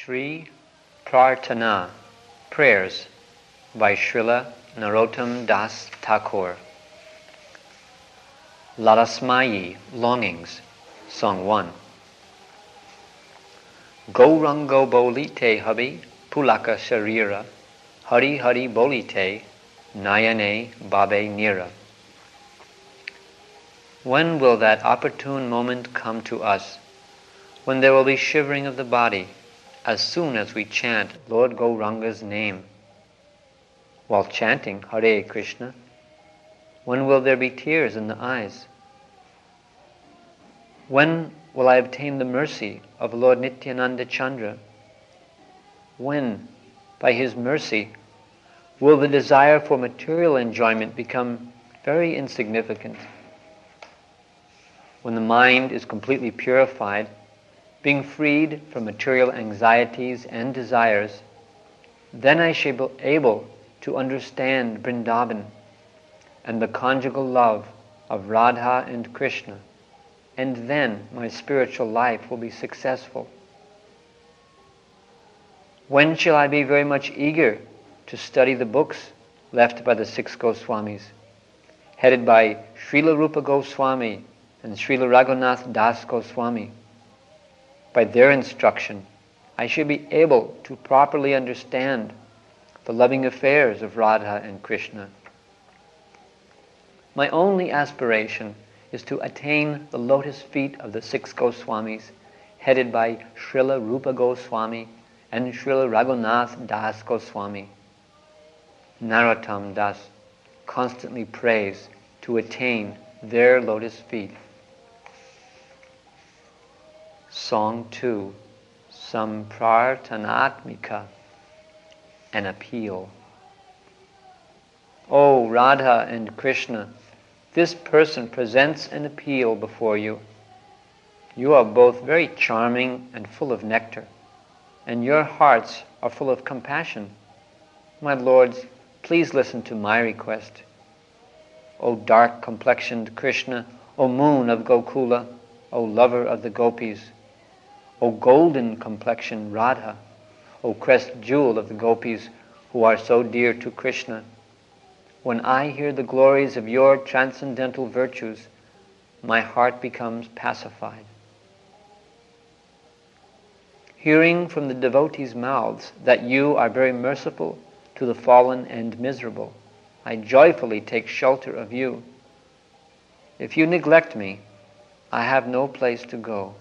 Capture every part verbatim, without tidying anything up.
Sri Prarthana, Prayers by Srila Narottam Das Thakur. Lalasmayi, Longings, Song one. Gaurango bolite habi pulaka sharira, Hari Hari bolite nayane babe nira. When will that opportune moment come to us, when there will be shivering of the body, as soon as we chant Lord Gauranga's name? While chanting Hare Krishna, when will there be tears in the eyes? When will I obtain the mercy of Lord Nityananda Chandra? When, by his mercy, will the desire for material enjoyment become very insignificant? When the mind is completely purified, being freed from material anxieties and desires, then I shall be able to understand Vrindavan and the conjugal love of Radha and Krishna, and then my spiritual life will be successful. When shall I be very much eager to study the books left by the six Goswamis, headed by Srila Rupa Goswami and Srila Raghunath Das Goswami? By their instruction, I shall be able to properly understand the loving affairs of Radha and Krishna. My only aspiration is to attain the lotus feet of the six Goswamis, headed by Srila Rupa Goswami and Srila Raghunath Das Goswami. Narottam Das constantly prays to attain their lotus feet. Song two, Samprarthanatmika, an appeal. O Radha and Krishna, this person presents an appeal before you. You are both very charming and full of nectar, and your hearts are full of compassion. My lords, please listen to my request. O dark-complexioned Krishna, O moon of Gokula, O lover of the gopis, O golden-complexioned Radha, O crest jewel of the gopis who are so dear to Krishna, when I hear the glories of your transcendental virtues, my heart becomes pacified. Hearing from the devotees' mouths that you are very merciful to the fallen and miserable, I joyfully take shelter of you. If you neglect me, I have no place to go.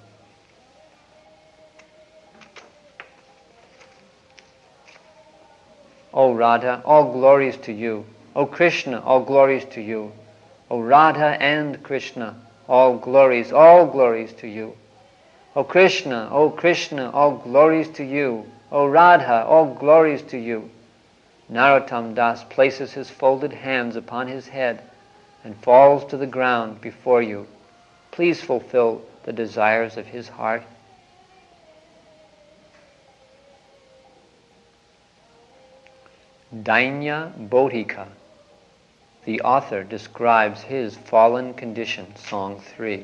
O Radha, all glories to you. O Krishna, all glories to you. O Radha and Krishna, all glories, all glories to you. O Krishna, O Krishna, all glories to you. O Radha, all glories to you. Narottam Das places his folded hands upon his head and falls to the ground before you. Please fulfill the desires of his heart. Dainya Bodhika. The author describes his fallen condition, Song three.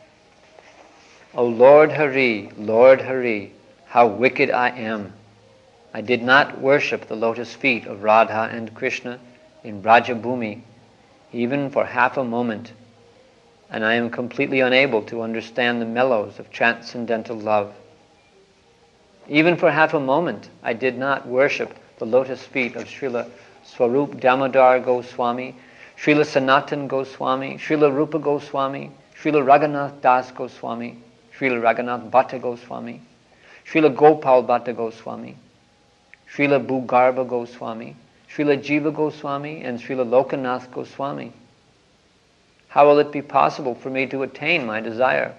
O Lord Hari, Lord Hari, how wicked I am. I did not worship the lotus feet of Radha and Krishna in Brajabhumi, even for half a moment, and I am completely unable to understand the mellows of transcendental love. Even for half a moment, I did not worship the lotus feet of Srila Swarup Damodar Goswami, Srila Sanatan Goswami, Srila Rupa Goswami, Srila Raghunath Das Goswami, Srila Raghunath Bhatta Goswami, Srila Gopal Bhatta Goswami, Srila Bhugarbha Goswami, Srila Jiva Goswami, and Srila Lokanath Goswami. How will it be possible for me to attain my desire?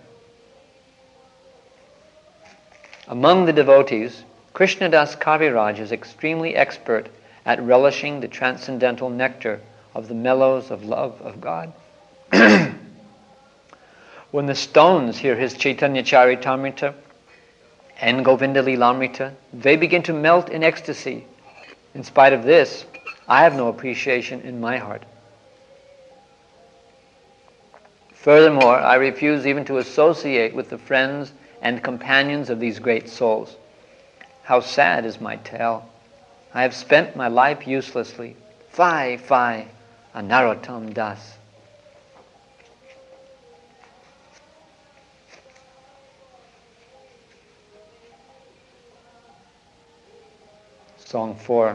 Among the devotees, Krishnadas Kaviraj is extremely expert at relishing the transcendental nectar of the mellows of love of God. When the stones hear his Chaitanya Charitamrita and Govinda Lilamrita, they begin to melt in ecstasy. In spite of this, I have no appreciation in my heart. Furthermore, I refuse even to associate with the friends and companions of these great souls. how sad is my tale. I have spent my life uselessly. Fie, fie, a Narottam Das. Song four.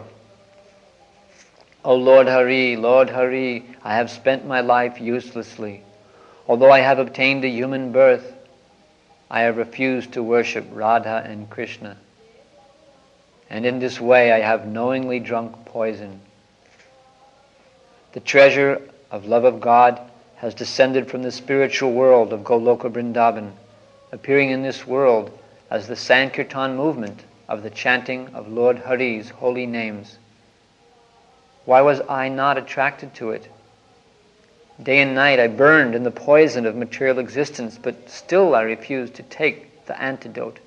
O Lord Hari, Lord Hari, I have spent my life uselessly. Although I have obtained a human birth, I have refused to worship Radha and Krishna. And in this way I have knowingly drunk poison. The treasure of love of God has descended from the spiritual world of Goloka Vrindavan, appearing in this world as the Sankirtan movement of the chanting of Lord Hari's holy names. Why was I not attracted to it? Day and night I burned in the poison of material existence, but still I refused to take the antidote.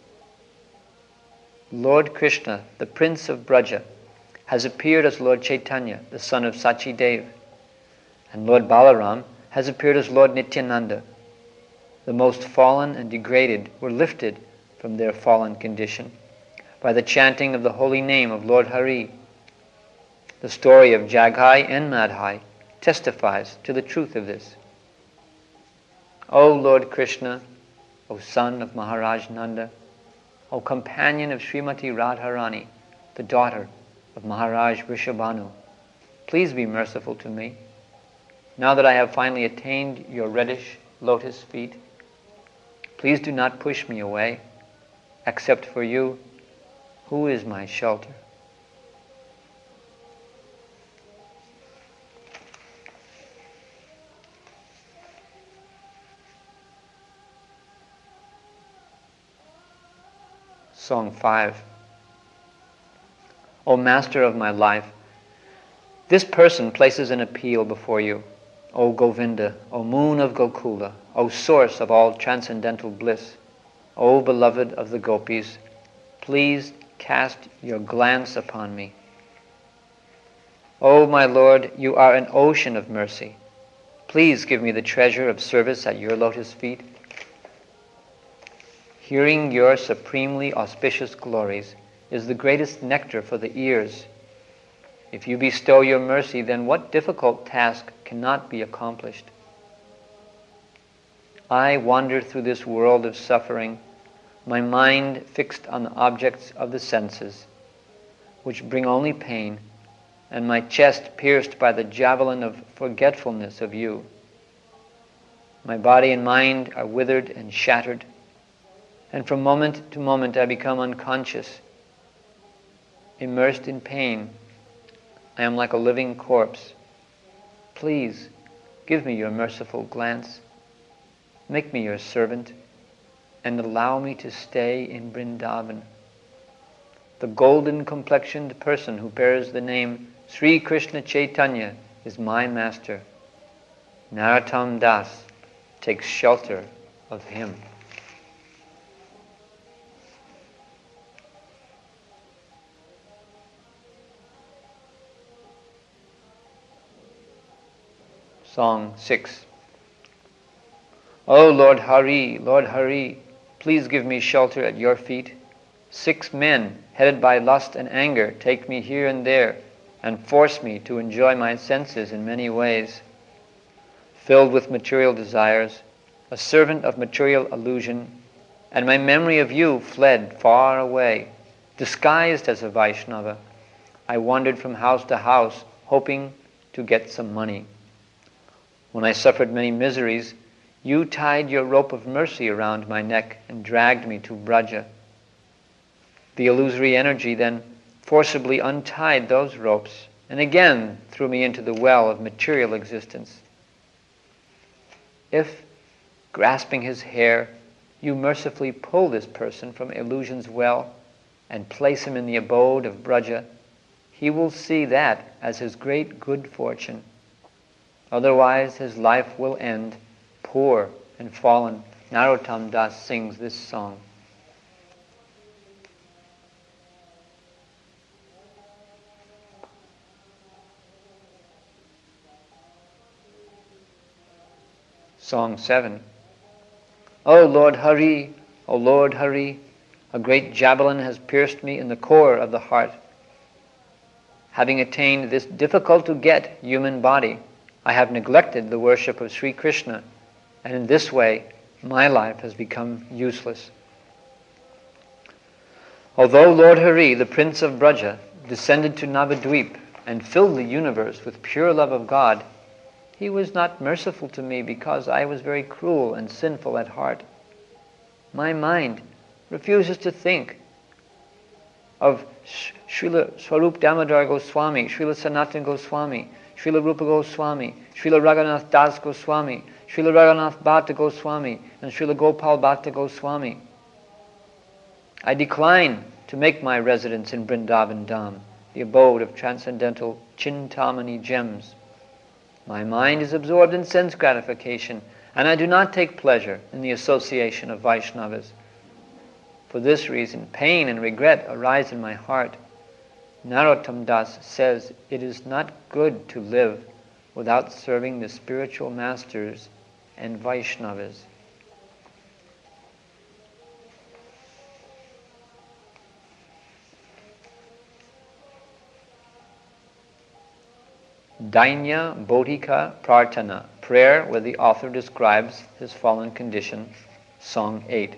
Lord Krishna, the Prince of Braja, has appeared as Lord Chaitanya, the son of Sachidev, and Lord Balaram has appeared as Lord Nityananda. The most fallen and degraded were lifted from their fallen condition by the chanting of the holy name of Lord Hari. The story of Jagai and Madhai testifies to the truth of this. O Lord Krishna, O son of Maharaj Nanda, O companion of Srimati Radharani, the daughter of Maharaj Vrishabhanu, please be merciful to me. Now that I have finally attained your reddish lotus feet, please do not push me away. Except for you, who is my shelter? Song five. O Master of my life, this person places an appeal before you. O Govinda, O moon of Gokula, O source of all transcendental bliss, O beloved of the gopis, please cast your glance upon me. O my Lord, you are an ocean of mercy. Please give me the treasure of service at your lotus feet. Hearing your supremely auspicious glories is the greatest nectar for the ears. If you bestow your mercy, then what difficult task cannot be accomplished? I wander through this world of suffering, my mind fixed on the objects of the senses, which bring only pain, and my chest pierced by the javelin of forgetfulness of you. My body and mind are withered and shattered, and from moment to moment I become unconscious. Immersed in pain, I am like a living corpse. Please, give me your merciful glance. Make me your servant, and allow me to stay in Vrindavan. The golden-complexioned person who bears the name Sri Krishna Chaitanya is my master. Narottam Das takes shelter of him. Song six. O Lord Hari, Lord Hari, please give me shelter at your feet. Six men, headed by lust and anger, take me here and there and force me to enjoy my senses in many ways. Filled with material desires, a servant of material illusion, and my memory of you fled far away. Disguised as a Vaishnava, I wandered from house to house, hoping to get some money. When I suffered many miseries, you tied your rope of mercy around my neck and dragged me to Braja. The illusory energy then forcibly untied those ropes and again threw me into the well of material existence. If, grasping his hair, you mercifully pull this person from illusion's well and place him in the abode of Braja, he will see that as his great good fortune. Otherwise his life will end poor and fallen. Narottam Das sings this song. Song seven. O Lord Hari, O Lord Hari, A great javelin has pierced me in the core of the heart. Having attained this difficult-to-get human body, I have neglected the worship of Sri Krishna, and in this way, my life has become useless. Although Lord Hari, the Prince of Braja, descended to Navadvip and filled the universe with pure love of God, he was not merciful to me because I was very cruel and sinful at heart. My mind refuses to think of Srila Swarup Damodar Goswami, Srila Sanatana Goswami, Srila Rupa Goswami, Srila Raghunath Das Goswami, Srila Raghunath Bhatta Goswami, and Srila Gopal Bhatta Goswami. I decline to make my residence in Vrindavan Dham, the abode of transcendental Chintamani gems. My mind is absorbed in sense gratification, and I do not take pleasure in the association of Vaishnavas. For this reason, pain and regret arise in my heart. Narottam Das says it is not good to live without serving the spiritual masters and Vaishnavas. Dainya Bodhika Prarthana, prayer where the author describes his fallen condition, Song eight.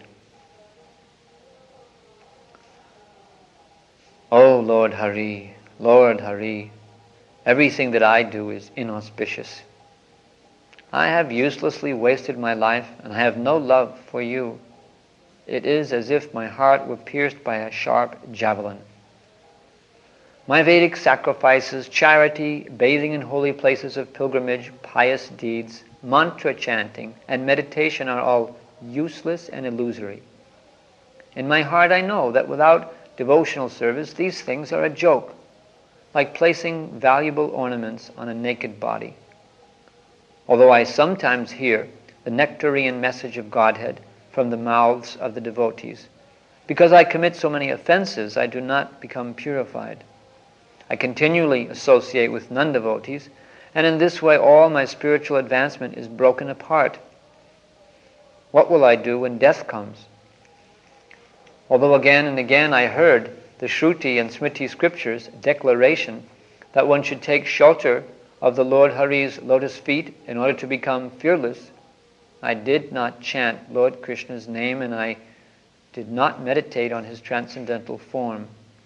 O Lord Hari, Lord Hari, everything that I do is inauspicious. I have uselessly wasted my life, and I have no love for you. It is as if my heart were pierced by a sharp javelin. My Vedic sacrifices, charity, bathing in holy places of pilgrimage, pious deeds, mantra chanting, and meditation are all useless and illusory. In my heart I know that without devotional service, these things are a joke, like placing valuable ornaments on a naked body. Although I sometimes hear the nectarian message of Godhead from the mouths of the devotees, because I commit so many offenses, I do not become purified. I continually associate with non-devotees, and in this way all my spiritual advancement is broken apart. What will I do when death comes? Although again and again I heard the Shruti and Smriti scriptures declaration that one should take shelter of the Lord Hari's lotus feet in order to become fearless, I did not chant Lord Krishna's name, and I did not meditate on his transcendental form.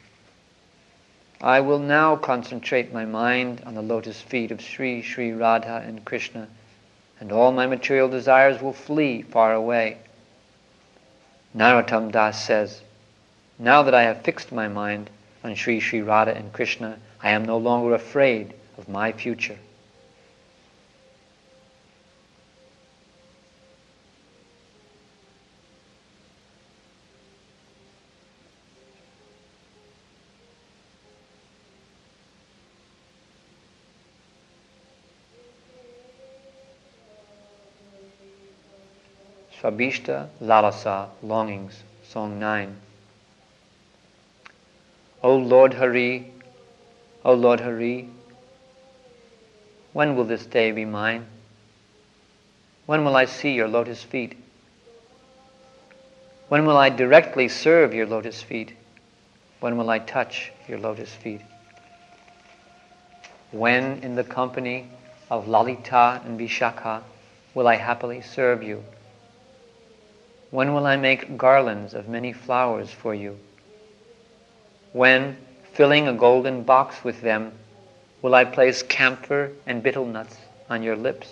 I will now concentrate my mind on the lotus feet of Sri Sri Radha and Krishna, and all my material desires will flee far away. Narottam Das says, now that I have fixed my mind on Sri Sri Radha and Krishna, I am no longer afraid of my future. Swabhishta Lalasa, Longings, Song nine. O Lord Hari, O Lord Hari, when will this day be mine? When will I see your lotus feet? When will I directly serve your lotus feet? When will I touch your lotus feet? When, in the company of Lalita and Vishakha, will I happily serve you? When will I make garlands of many flowers for you? When, filling a golden box with them, will I place camphor and betel nuts on your lips?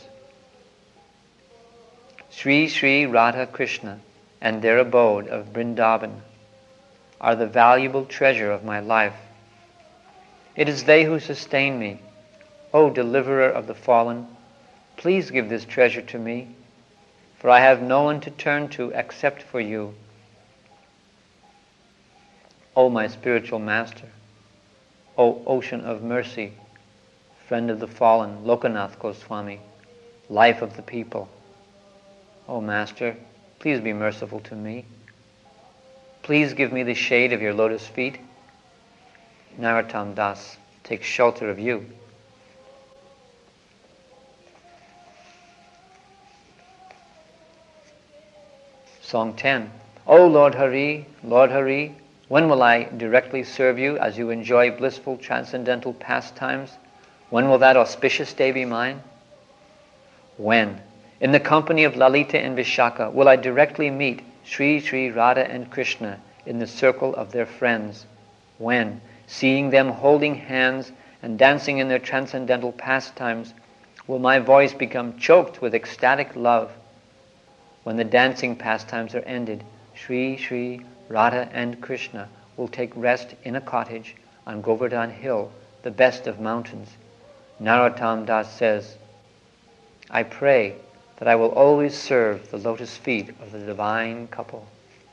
Sri Sri Radha Krishna and their abode of Vrindavan are the valuable treasure of my life. It is they who sustain me. O deliverer of the fallen, please give this treasure to me, for I have no one to turn to except for you. O my spiritual master, O ocean of mercy, friend of the fallen, Lokanath Goswami, life of the people. O master, please be merciful to me. Please give me the shade of your lotus feet. Narottam Das takes shelter of you. Song ten, O Lord Hari, Lord Hari, when will I directly serve you as you enjoy blissful transcendental pastimes? When will that auspicious day be mine? When, in the company of Lalita and Vishaka, will I directly meet Sri Sri Radha and Krishna in the circle of their friends? When, seeing them holding hands and dancing in their transcendental pastimes, will my voice become choked with ecstatic love? When the dancing pastimes are ended, Sri Sri Radha and Krishna will take rest in a cottage on Govardhan Hill, the best of mountains. Narottam Das says, I pray that I will always serve the lotus feet of the divine couple.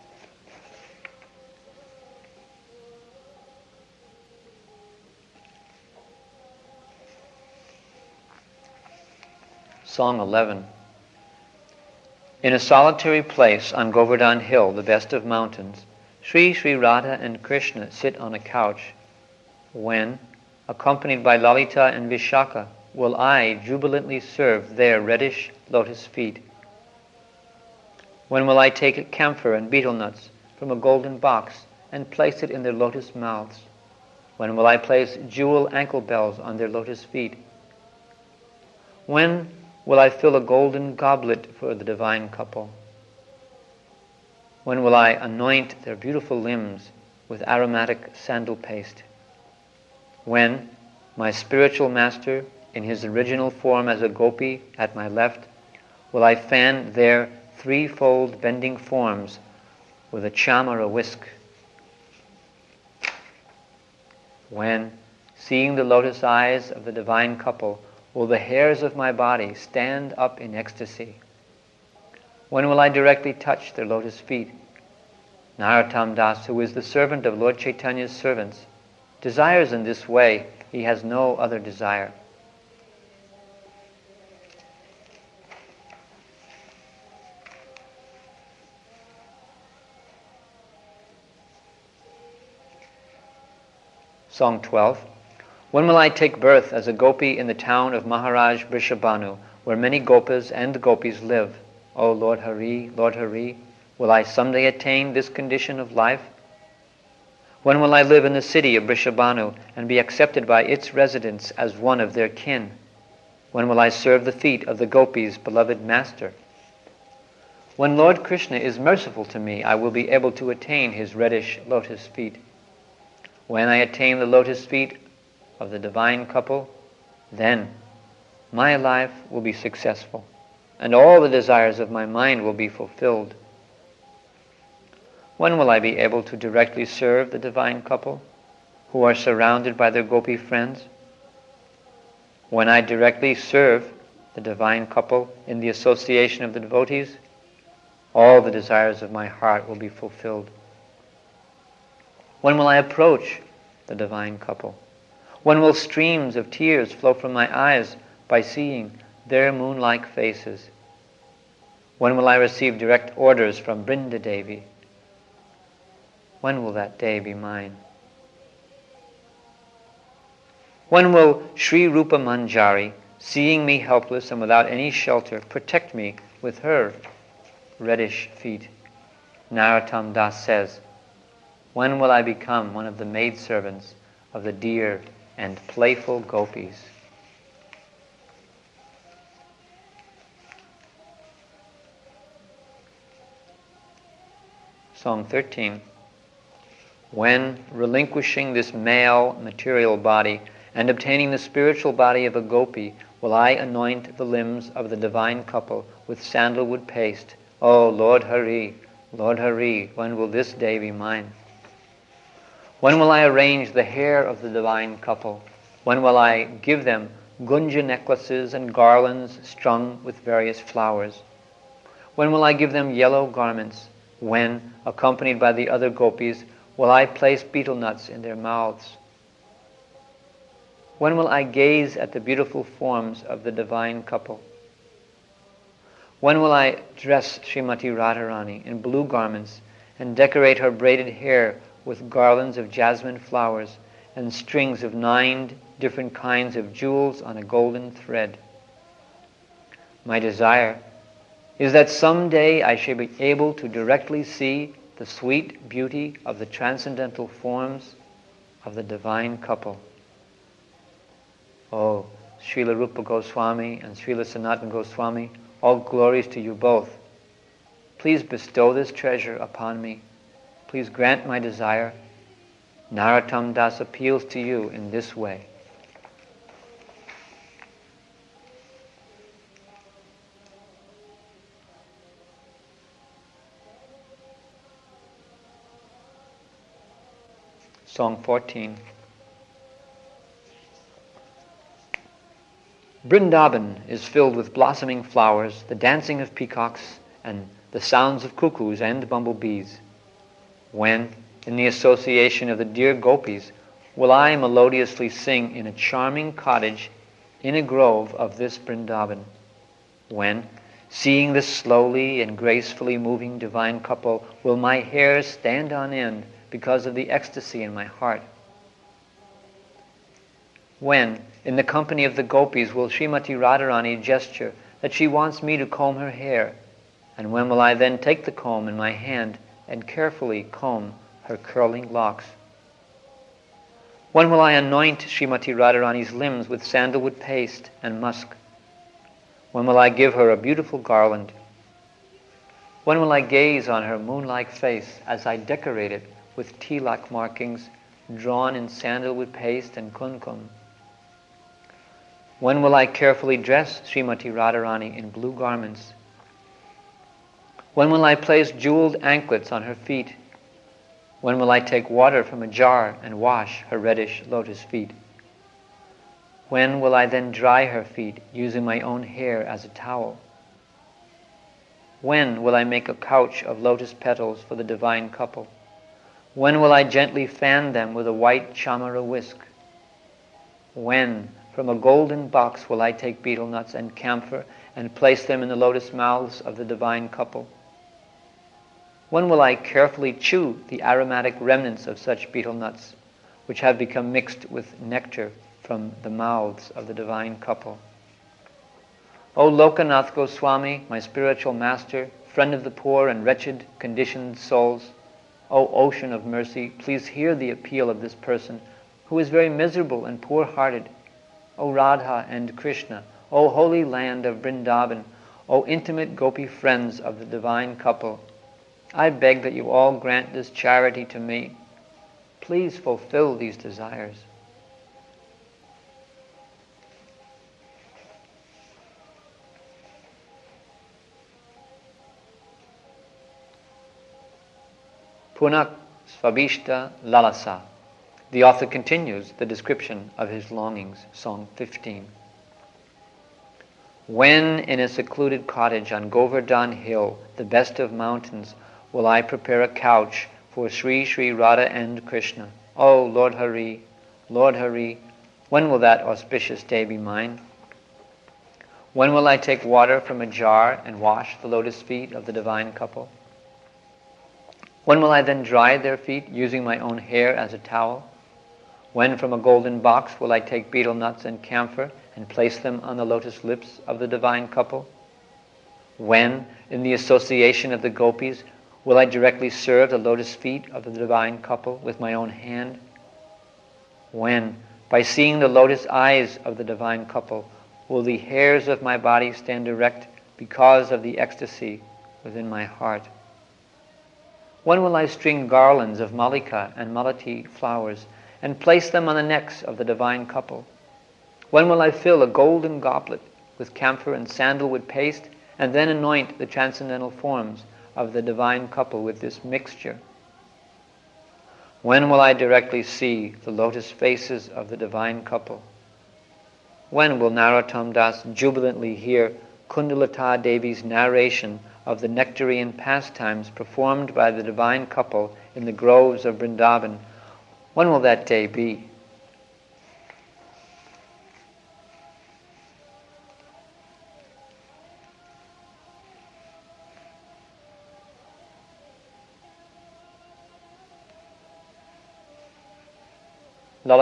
Song eleven. In a solitary place on Govardhan Hill, the best of mountains, Sri Sri Radha and Krishna sit on a couch. When, accompanied by Lalita and Vishaka, will I jubilantly serve their reddish lotus feet? When will I take camphor and betel nuts from a golden box and place it in their lotus mouths? When will I place jewel ankle bells on their lotus feet? When will I fill a golden goblet for the divine couple? When will I anoint their beautiful limbs with aromatic sandal paste? When my spiritual master, in his original form as a gopi at my left, will I fan their threefold bending forms with a chamara whisk? When, seeing the lotus eyes of the divine couple, will the hairs of my body stand up in ecstasy? When will I directly touch their lotus feet? Narottam Das, who is the servant of Lord Chaitanya's servants, desires in this way. He has no other desire. Song twelve. When will I take birth as a gopi in the town of Maharaj Vrishabhanu, where many gopas and gopis live? O Lord Hari, Lord Hari, will I someday attain this condition of life? When will I live in the city of Vrishabhanu and be accepted by its residents as one of their kin? When will I serve the feet of the gopis' beloved master? When Lord Krishna is merciful to me, I will be able to attain his reddish lotus feet. When I attain the lotus feet of the divine couple, then my life will be successful, and all the desires of my mind will be fulfilled. When will I be able to directly serve the divine couple, who are surrounded by their gopi friends? When I directly serve the divine couple in the association of the devotees, all the desires of my heart will be fulfilled. When will I approach the divine couple? When will streams of tears flow from my eyes by seeing their moon-like faces? When will I receive direct orders from Brinda Devi? When will that day be mine? When will Sri Rupa Manjari, seeing me helpless and without any shelter, protect me with her reddish feet? Narottam Das says, when will I become one of the maidservants of the dear and playful gopis? Song thirteen. When, relinquishing this male material body and obtaining the spiritual body of a gopi, will I anoint the limbs of the divine couple with sandalwood paste? O Lord Hari, Lord Hari, when will this day be mine? When will I arrange the hair of the divine couple? When will I give them gunja necklaces and garlands strung with various flowers? When will I give them yellow garments? When, accompanied by the other gopis, will I place betel nuts in their mouths? When will I gaze at the beautiful forms of the divine couple? When will I dress Srimati Radharani in blue garments and decorate her braided hair with garlands of jasmine flowers and strings of nine different kinds of jewels on a golden thread? My desire is that someday I shall be able to directly see the sweet beauty of the transcendental forms of the divine couple. Oh, Srila Rupa Goswami and Srila Sanatana Goswami, all glories to you both. Please bestow this treasure upon me. Please grant my desire. Narottam Das appeals to you in this way. Song fourteen. Vrindavan is filled with blossoming flowers, the dancing of peacocks, and the sounds of cuckoos and bumblebees. When, in the association of the dear gopis, will I melodiously sing in a charming cottage in a grove of this Vrindavan? When, seeing this slowly and gracefully moving divine couple, will my hair stand on end because of the ecstasy in my heart? When, in the company of the gopis, will Srimati Radharani gesture that she wants me to comb her hair? And when will I then take the comb in my hand and carefully comb her curling locks? When will I anoint Srimati Radharani's limbs with sandalwood paste and musk? When will I give her a beautiful garland? When will I gaze on her moon-like face as I decorate it with tilak markings drawn in sandalwood paste and kumkum? When will I carefully dress Srimati Radharani in blue garments? When will I place jeweled anklets on her feet? When will I take water from a jar and wash her reddish lotus feet? When will I then dry her feet using my own hair as a towel? When will I make a couch of lotus petals for the divine couple? When will I gently fan them with a white chamara whisk? When, from a golden box, will I take betel nuts and camphor and place them in the lotus mouths of the divine couple? When will I carefully chew the aromatic remnants of such betel nuts, which have become mixed with nectar from the mouths of the divine couple? O Lokanath Goswami, my spiritual master, friend of the poor and wretched conditioned souls, O ocean of mercy, please hear the appeal of this person who is very miserable and poor-hearted. O Radha and Krishna, O holy land of Vrindavan, O intimate gopi friends of the divine couple, I beg that you all grant this charity to me. Please fulfill these desires. Punak Svabishta Lalasa. The author continues the description of his longings, Song fifteen. When in a secluded cottage on Govardhan Hill, the best of mountains, will I prepare a couch for Sri Sri Radha and Krishna? Oh, Lord Hari, Lord Hari, when will that auspicious day be mine? When will I take water from a jar and wash the lotus feet of the divine couple? When will I then dry their feet using my own hair as a towel? When from a golden box will I take betel nuts and camphor and place them on the lotus lips of the divine couple? When, in the association of the gopis, will I directly serve the lotus feet of the divine couple with my own hand? When, by seeing the lotus eyes of the divine couple, will the hairs of my body stand erect because of the ecstasy within my heart? When will I string garlands of malika and malati flowers and place them on the necks of the divine couple? When will I fill a golden goblet with camphor and sandalwood paste and then anoint the transcendental forms of the divine couple with this mixture? When will I directly see the lotus faces of the divine couple? When will Narottam Das jubilantly hear Kundalata Devi's narration of the nectarian pastimes performed by the divine couple in the groves of Vrindavan? When will that day be?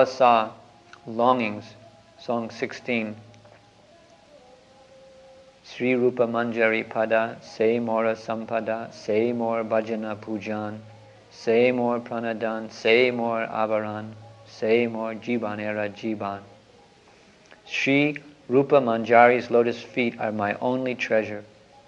Lalasa, Longings, Song sixteen. Sri Rupa Manjari Pada, say more Sampada, say more Bhajana Pujan, say more Pranadan, say more Avaran, say more Jibanera Jiban. Sri Rupa Manjari's lotus feet are my only treasure.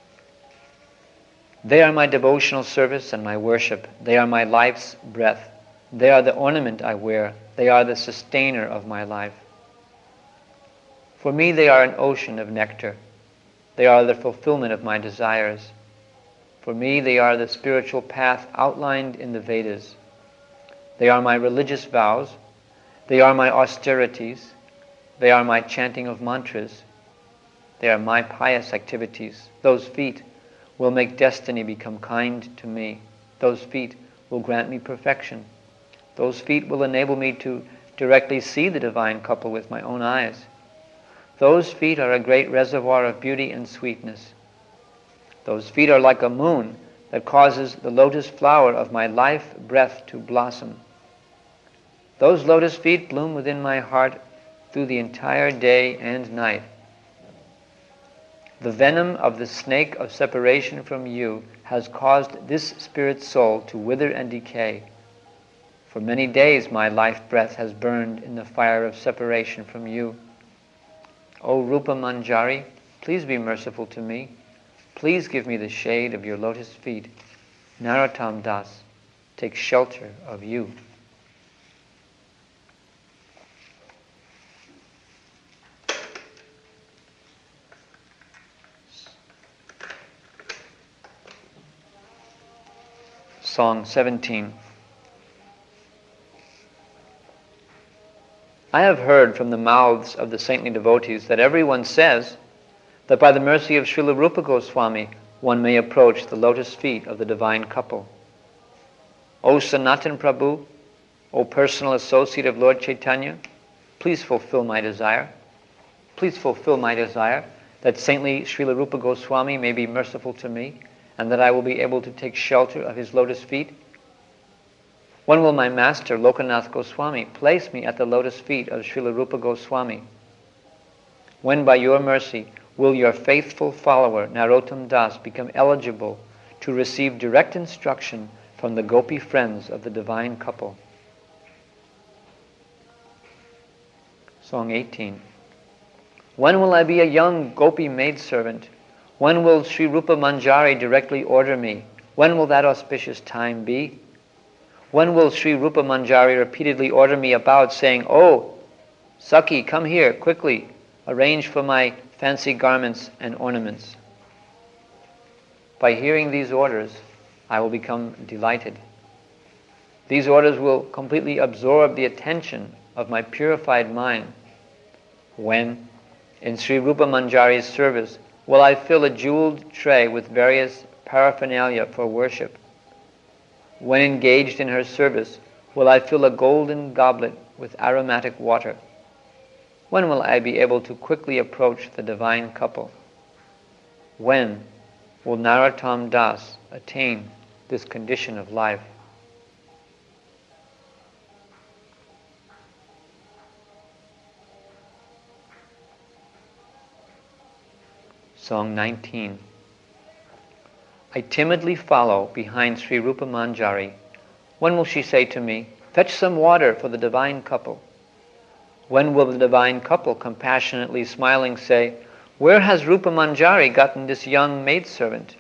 They are my devotional service and my worship. They are my life's breath. They are the ornament I wear. They are the sustainer of my life. For me, they are an ocean of nectar. They are the fulfillment of my desires. For me, they are the spiritual path outlined in the Vedas. They are my religious vows. They are my austerities. They are my chanting of mantras. They are my pious activities. Those feet will make destiny become kind to me. Those feet will grant me perfection. Those feet will enable me to directly see the divine couple with my own eyes. Those feet are a great reservoir of beauty and sweetness. Those feet are like a moon that causes the lotus flower of my life breath to blossom. Those lotus feet bloom within my heart through the entire day and night. The venom of the snake of separation from you has caused this spirit soul to wither and decay. For many days my life breath has burned in the fire of separation from you. O Rupa Manjari, please be merciful to me. Please give me the shade of your lotus feet. Narottam Das, take shelter of you. Song seventeen. I have heard from the mouths of the saintly devotees that everyone says that by the mercy of Srila Rupa Goswami one may approach the lotus feet of the divine couple. O Sanatan Prabhu, O personal associate of Lord Chaitanya, please fulfill my desire. Please fulfill my desire that saintly Srila Rupa Goswami may be merciful to me and that I will be able to take shelter of his lotus feet. When will my master, Lokanath Goswami, place me at the lotus feet of Srila Rupa Goswami? When by your mercy will your faithful follower, Narottam Das, become eligible to receive direct instruction from the gopi friends of the divine couple? Song eighteen. When will I be a young gopi maidservant? When will Sri Rupa Manjari directly order me? When will that auspicious time be? When will Sri Rupa Manjari repeatedly order me about, saying, "Oh, Saki, come here, quickly, arrange for my fancy garments and ornaments"? By hearing these orders, I will become delighted. These orders will completely absorb the attention of my purified mind. When, in Sri Rupa Manjari's service, will I fill a jeweled tray with various paraphernalia for worship? When engaged in her service, will I fill a golden goblet with aromatic water? When will I be able to quickly approach the divine couple? When will Narottam Das attain this condition of life? Song nineteen. I timidly follow behind Sri Rupa Manjari. When will she say to me, "Fetch some water for the divine couple"? When will the divine couple, compassionately smiling, say, "Where has Rupa Manjari gotten this young maidservant?"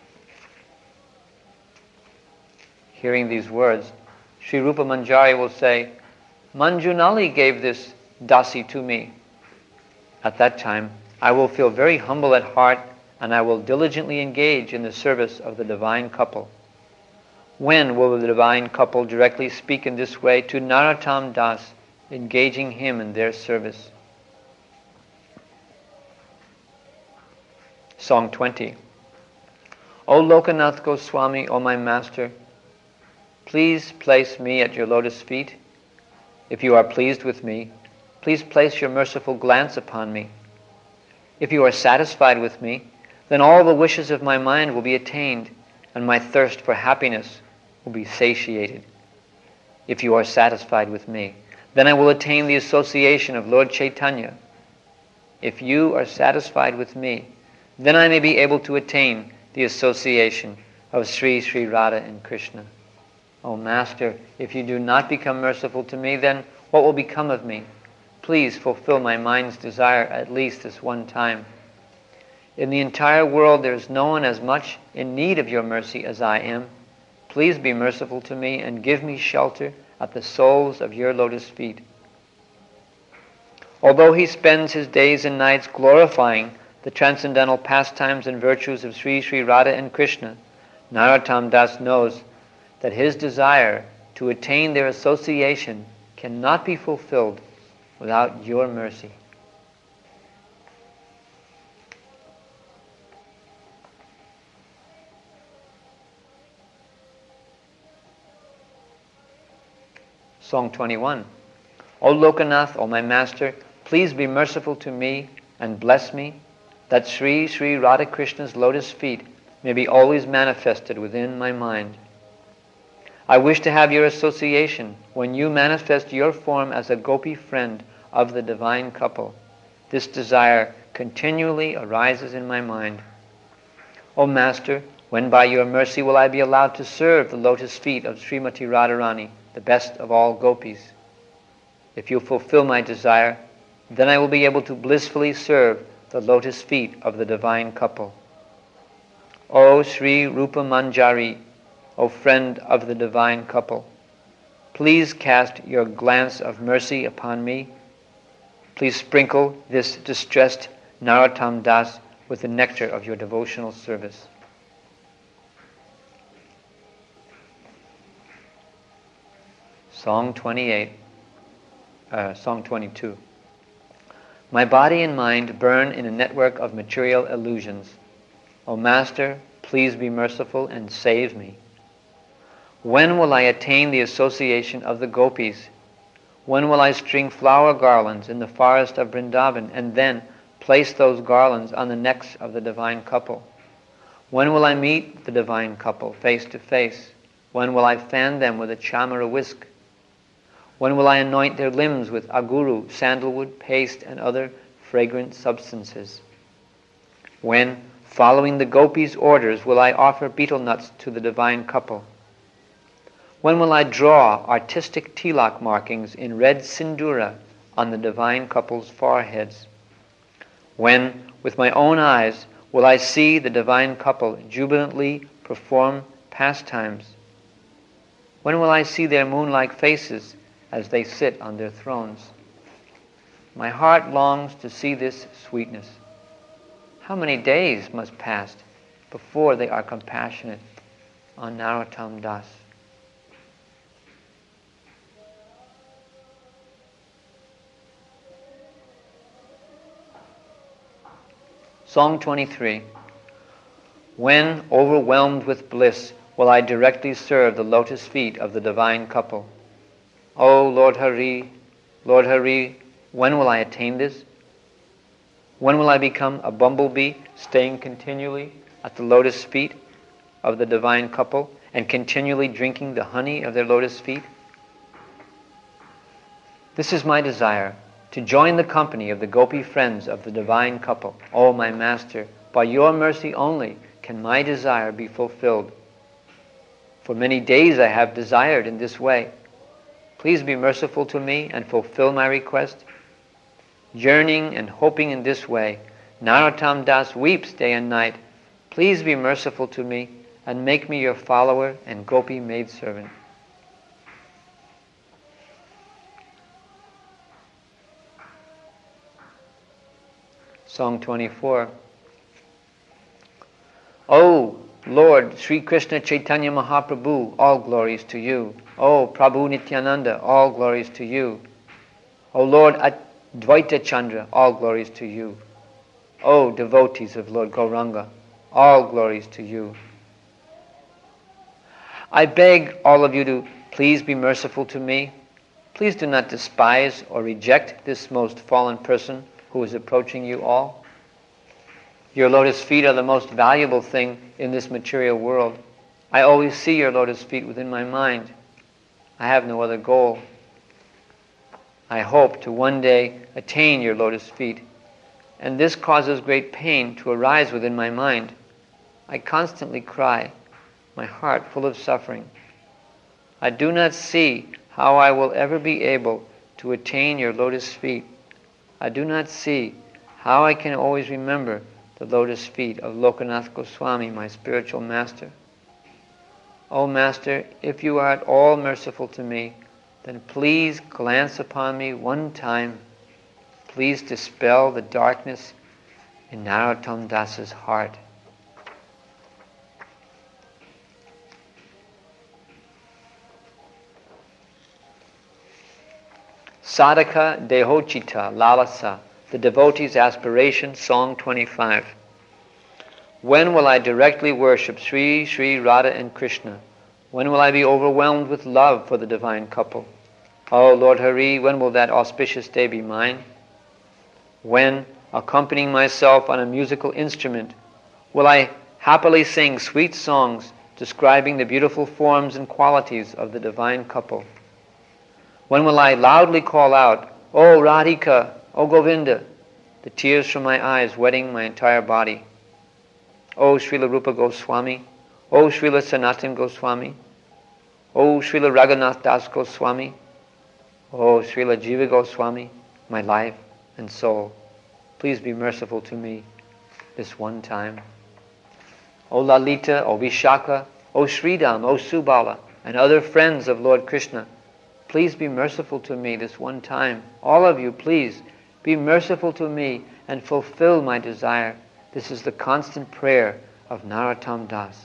Hearing these words, Sri Rupa Manjari will say, "Manjunali gave this dasi to me." At that time, I will feel very humble at heart and I will diligently engage in the service of the divine couple. When will the divine couple directly speak in this way to Narottam Das, engaging him in their service? Song twenty. O Lokanath Goswami, O my master, please place me at your lotus feet. If you are pleased with me, please place your merciful glance upon me. If you are satisfied with me, then all the wishes of my mind will be attained, and my thirst for happiness will be satiated. If you are satisfied with me, then I will attain the association of Lord Chaitanya. If you are satisfied with me, Then I may be able to attain the association of Sri Sri Radha and Krishna. O Master, if you do not become merciful to me, then what will become of me? Please fulfill my mind's desire at least this one time. In the entire world there is no one as much in need of your mercy as I am. Please be merciful to me and give me shelter at the soles of your lotus feet. Although he spends his days and nights glorifying the transcendental pastimes and virtues of Sri Sri Radha and Krishna, Narottam Das knows that his desire to attain their association cannot be fulfilled without your mercy. Song twenty-one. O Lokanath, O my Master, please be merciful to me and bless me, that Sri Sri Radha Krishna's lotus feet may be always manifested within my mind. I wish to have your association when you manifest your form as a gopi friend of the divine couple. This desire continually arises in my mind. O Master, when by your mercy will I be allowed to serve the lotus feet of Srimati Radharani, the best of all gopis? If you fulfill my desire, then I will be able to blissfully serve the lotus feet of the divine couple. O Sri Rupa Manjari, O friend of the divine couple, please cast your glance of mercy upon me. Please sprinkle this distressed Narottam Das with the nectar of your devotional service. Song twenty-eight, uh, Song twenty-two. My body and mind burn in a network of material illusions. O Master, please be merciful and save me. When will I attain the association of the gopis? When will I string flower garlands in the forest of Vrindavan and then place those garlands on the necks of the divine couple? When will I meet the divine couple face to face? When will I fan them with a chamara whisk? When will I anoint their limbs with aguru, sandalwood, paste, and other fragrant substances? When, following the gopis' orders, will I offer betel nuts to the divine couple? When will I draw artistic tilak markings in red sindura on the divine couple's foreheads? When, with my own eyes, will I see the divine couple jubilantly perform pastimes? When will I see their moon-like faces as they sit on their thrones? My heart longs to see this sweetness. How many days must pass before they are compassionate on Narottam Das? Song twenty-three. When, overwhelmed with bliss, will I directly serve the lotus feet of the divine couple? O Lord Hari, Lord Hari, when will I attain this? When will I become a bumblebee staying continually at the lotus feet of the divine couple and continually drinking the honey of their lotus feet? This is my desire, to join the company of the gopi friends of the divine couple. O my Master, by your mercy only can my desire be fulfilled. For many days I have desired in this way. Please be merciful to me and fulfill my request. Yearning and hoping in this way, Narottam Das weeps day and night. Please be merciful to me and make me your follower and gopi maidservant. Song twenty-four. O Lord Sri Krishna Chaitanya Mahaprabhu, all glories to you. O Prabhu Nityananda, all glories to you. O Lord Advaita Chandra, all glories to you. O devotees of Lord Gauranga, all glories to you. I beg all of you to please be merciful to me. Please do not despise or reject this most fallen person who is approaching you all. Your lotus feet are the most valuable thing in this material world. I always see your lotus feet within my mind. I have no other goal. I hope to one day attain your lotus feet. and this causes great pain to arise within my mind. I constantly cry, my heart full of suffering. I do not see how I will ever be able to attain your lotus feet. I do not see how I can always remember the lotus feet of Lokanath Goswami, my spiritual master. O Master, if you are at all merciful to me, then please glance upon me one time. Please dispel the darkness in Narottam Das's heart. Sadhaka Dehochita Lalasa, the devotee's aspiration, Song twenty-five. When will I directly worship Sri, Sri Radha and Krishna? When will I be overwhelmed with love for the divine couple? Oh Lord Hari, when will that auspicious day be mine? When, accompanying myself on a musical instrument, will I happily sing sweet songs describing the beautiful forms and qualities of the divine couple? When will I loudly call out, O Radhika, O Govinda, the tears from my eyes wetting my entire body? O Srila Rupa Goswami, O Srila Sanatana Goswami, O Srila Raghunath Das Goswami, O Srila Jiva Goswami, my life and soul, please be merciful to me this one time. O Lalita, O Vishaka, O Sridham, O Subala, and other friends of Lord Krishna, please be merciful to me this one time. All of you, please, be merciful to me and fulfill my desire. This is the constant prayer of Narottam Das.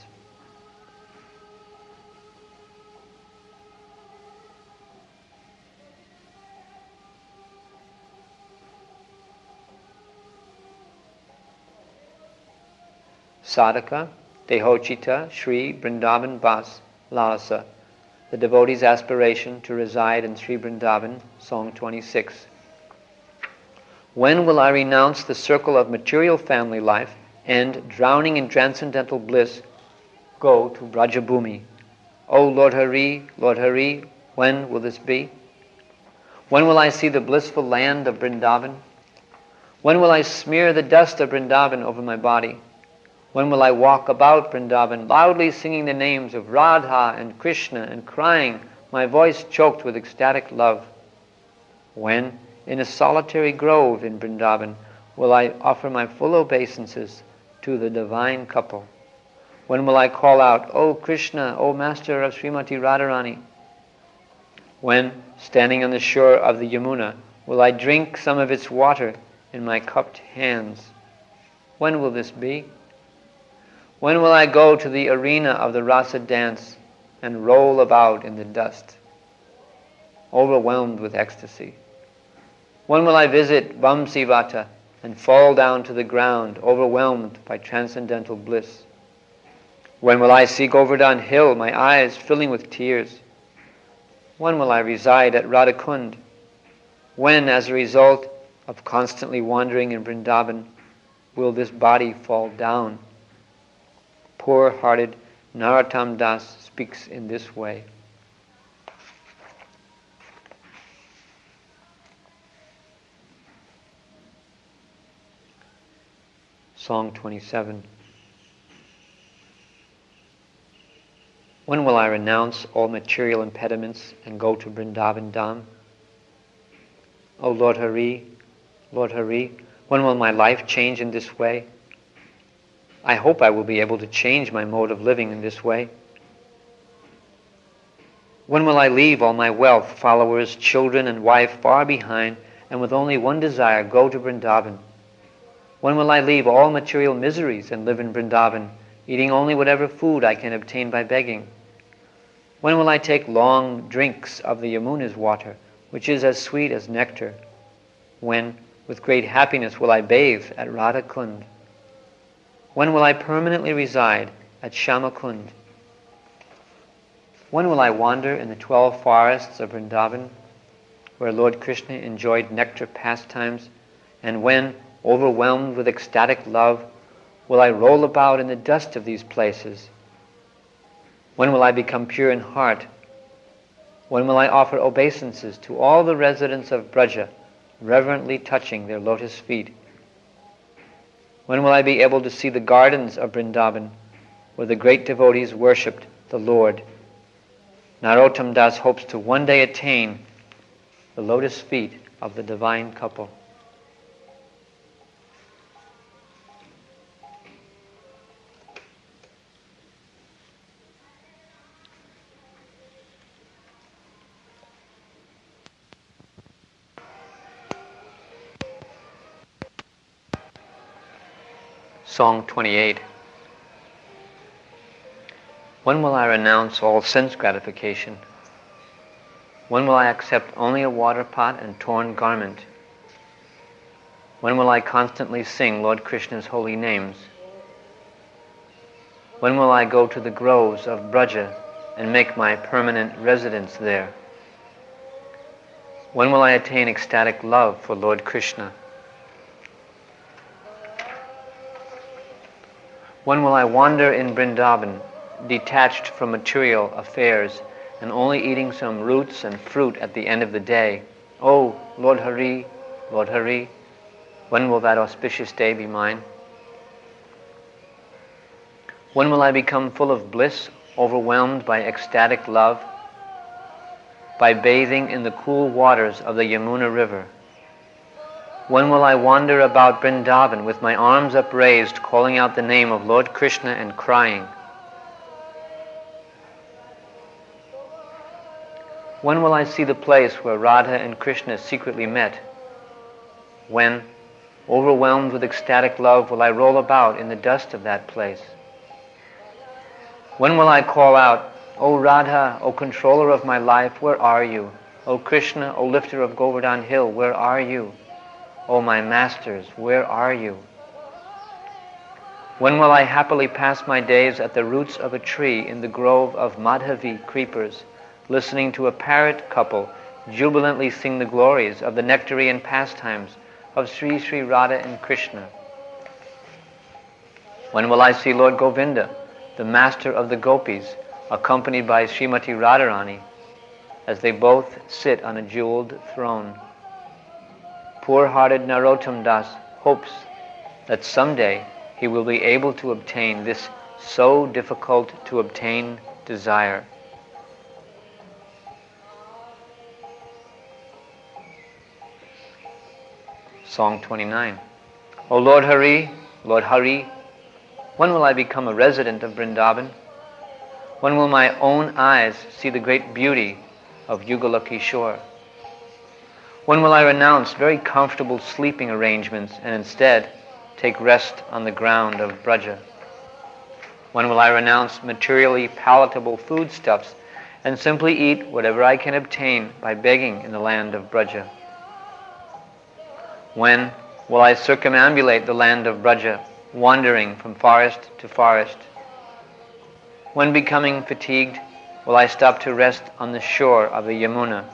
Sadhaka Dehochita Sri Vrindavan Bas Lalasa, the devotee's aspiration to reside in Sri Vrindavan, Song twenty-six. When will I renounce the circle of material family life and, drowning in transcendental bliss, go to Brajabhumi? O Lord Hari, Lord Hari, when will this be? When will I see the blissful land of Vrindavan? When will I smear the dust of Vrindavan over my body? When will I walk about Vrindavan, loudly singing the names of Radha and Krishna and crying, my voice choked with ecstatic love? When, in a solitary grove in Vrindavan, will I offer my full obeisances to the divine couple? When will I call out, O Krishna, O Master of Srimati Radharani? When, standing on the shore of the Yamuna, will I drink some of its water in my cupped hands? When will this be? When will I go to the arena of the rasa dance and roll about in the dust, overwhelmed with ecstasy? When will I visit Vamsivata and fall down to the ground, overwhelmed by transcendental bliss? When will I see Govardhan Hill, my eyes filling with tears? When will I reside at Radhakund? When, as a result of constantly wandering in Vrindavan, will this body fall down? Poor-hearted Narottam Das speaks in this way. Song twenty-seven. When will I renounce all material impediments and go to Vrindavan Dham? O Lord Hari, Lord Hari, when will my life change in this way? I hope I will be able to change my mode of living in this way. When will I leave all my wealth, followers, children, and wife far behind, and with only one desire, go to Vrindavan? When will I leave all material miseries and live in Vrindavan, eating only whatever food I can obtain by begging? When will I take long drinks of the Yamuna's water, which is as sweet as nectar? When, with great happiness, will I bathe at Radhakund? When will I permanently reside at Shyamakund? When will I wander in the twelve forests of Vrindavan, where Lord Krishna enjoyed nectar pastimes, and when, overwhelmed with ecstatic love, will I roll about in the dust of these places? When will I become pure in heart? When will I offer obeisances to all the residents of Braja, reverently touching their lotus feet? When will I be able to see the gardens of Vrindavan, where the great devotees worshipped the Lord? Narottam Das hopes to one day attain the lotus feet of the divine couple. Song twenty-eight. When will I renounce all sense gratification? When will I accept only a water pot and torn garment? When will I constantly sing Lord Krishna's holy names? When will I go to the groves of Braja and make my permanent residence there? When will I attain ecstatic love for Lord Krishna? When will I wander in Vrindavan, detached from material affairs and only eating some roots and fruit at the end of the day? Oh, Lord Hari, Lord Hari, when will that auspicious day be mine? When will I become full of bliss, overwhelmed by ecstatic love? By bathing in the cool waters of the Yamuna river. When will I wander about Vrindavan with my arms upraised, calling out the name of Lord Krishna and crying? When will I see the place where Radha and Krishna secretly met? When, overwhelmed with ecstatic love, will I roll about in the dust of that place? When will I call out, O Radha, O controller of my life, where are you? O Krishna, O lifter of Govardhan hill, where are you? O my masters, where are you? When will I happily pass my days at the roots of a tree in the grove of Madhavi creepers, listening to a parrot couple jubilantly sing the glories of the nectarian pastimes of Sri Sri Radha and Krishna? When will I see Lord Govinda, the master of the gopis, accompanied by Srimati Radharani, as they both sit on a jeweled throne? Poor-hearted Narottam Das hopes that someday he will be able to obtain this so difficult to obtain desire. Song twenty-nine. O Lord Hari, Lord Hari, when will I become a resident of Vrindavan? When will my own eyes see the great beauty of Yugala Kishore? When will I renounce very comfortable sleeping arrangements and instead take rest on the ground of Braja? When will I renounce materially palatable foodstuffs and simply eat whatever I can obtain by begging in the land of Braja? When will I circumambulate the land of Braja, wandering from forest to forest? When, becoming fatigued, will I stop to rest on the shore of the Yamuna?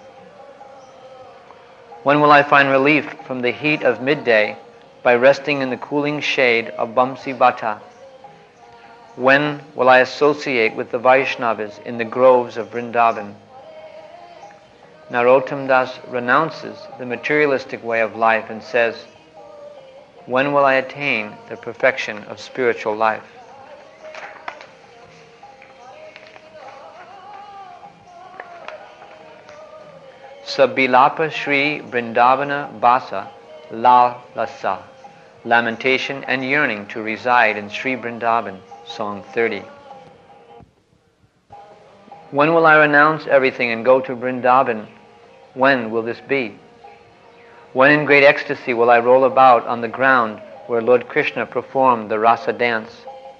When will I find relief from the heat of midday by resting in the cooling shade of Bamsi Bhatta? When will I associate with the Vaishnavas in the groves of Vrindavan? Narottam Das renounces the materialistic way of life and says, when will I attain the perfection of spiritual life? Sabilapa Shri Vrindavana Basa La Lasa, lamentation and yearning to reside in Sri Vrindavan, Song thirty. When will I renounce everything and go to Vrindavan? When will this be? When in great ecstasy will I roll about on the ground where Lord Krishna performed the rasa dance?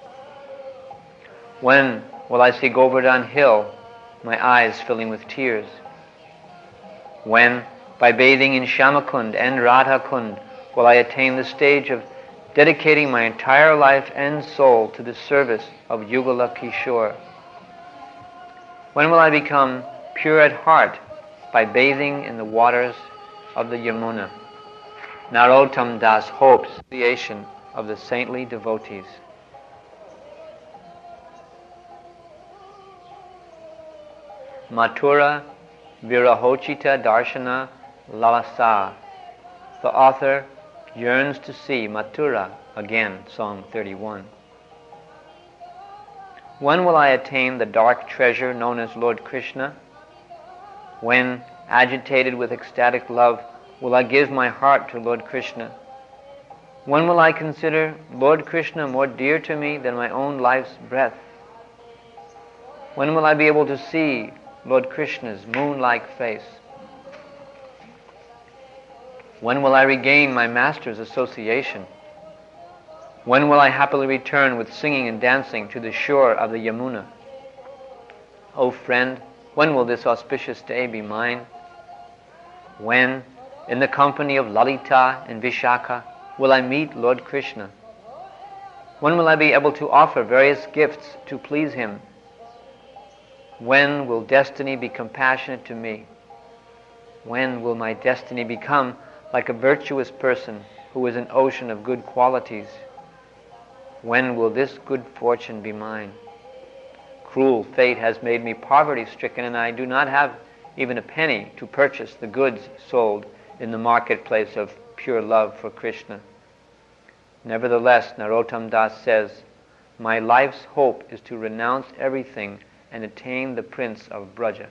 When will I see Govardhan hill, my eyes filling with tears? When, by bathing in Shyamakund and Radhakund, will I attain the stage of dedicating my entire life and soul to the service of Yugala Kishore? When will I become pure at heart by bathing in the waters of the Yamuna? Narottam Das hopes the association of the saintly devotees. Mathura Virahochita Darshana Lalasa. The author yearns to see Mathura again, Song thirty-one. When will I attain the dark treasure known as Lord Krishna? When, agitated with ecstatic love, will I give my heart to Lord Krishna? When will I consider Lord Krishna more dear to me than my own life's breath? When will I be able to see Lord Krishna's moon-like face? When will I regain my master's association? When will I happily return with singing and dancing to the shore of the Yamuna? O friend, when will this auspicious day be mine? When, in the company of Lalita and Vishaka, will I meet Lord Krishna? When will I be able to offer various gifts to please him? When will destiny be compassionate to me? When will my destiny become like a virtuous person who is an ocean of good qualities? When will this good fortune be mine? Cruel fate has made me poverty-stricken, and I do not have even a penny to purchase the goods sold in the marketplace of pure love for Krishna. Nevertheless, Narottam Das says, my life's hope is to renounce everything and attain the Prince of Braja.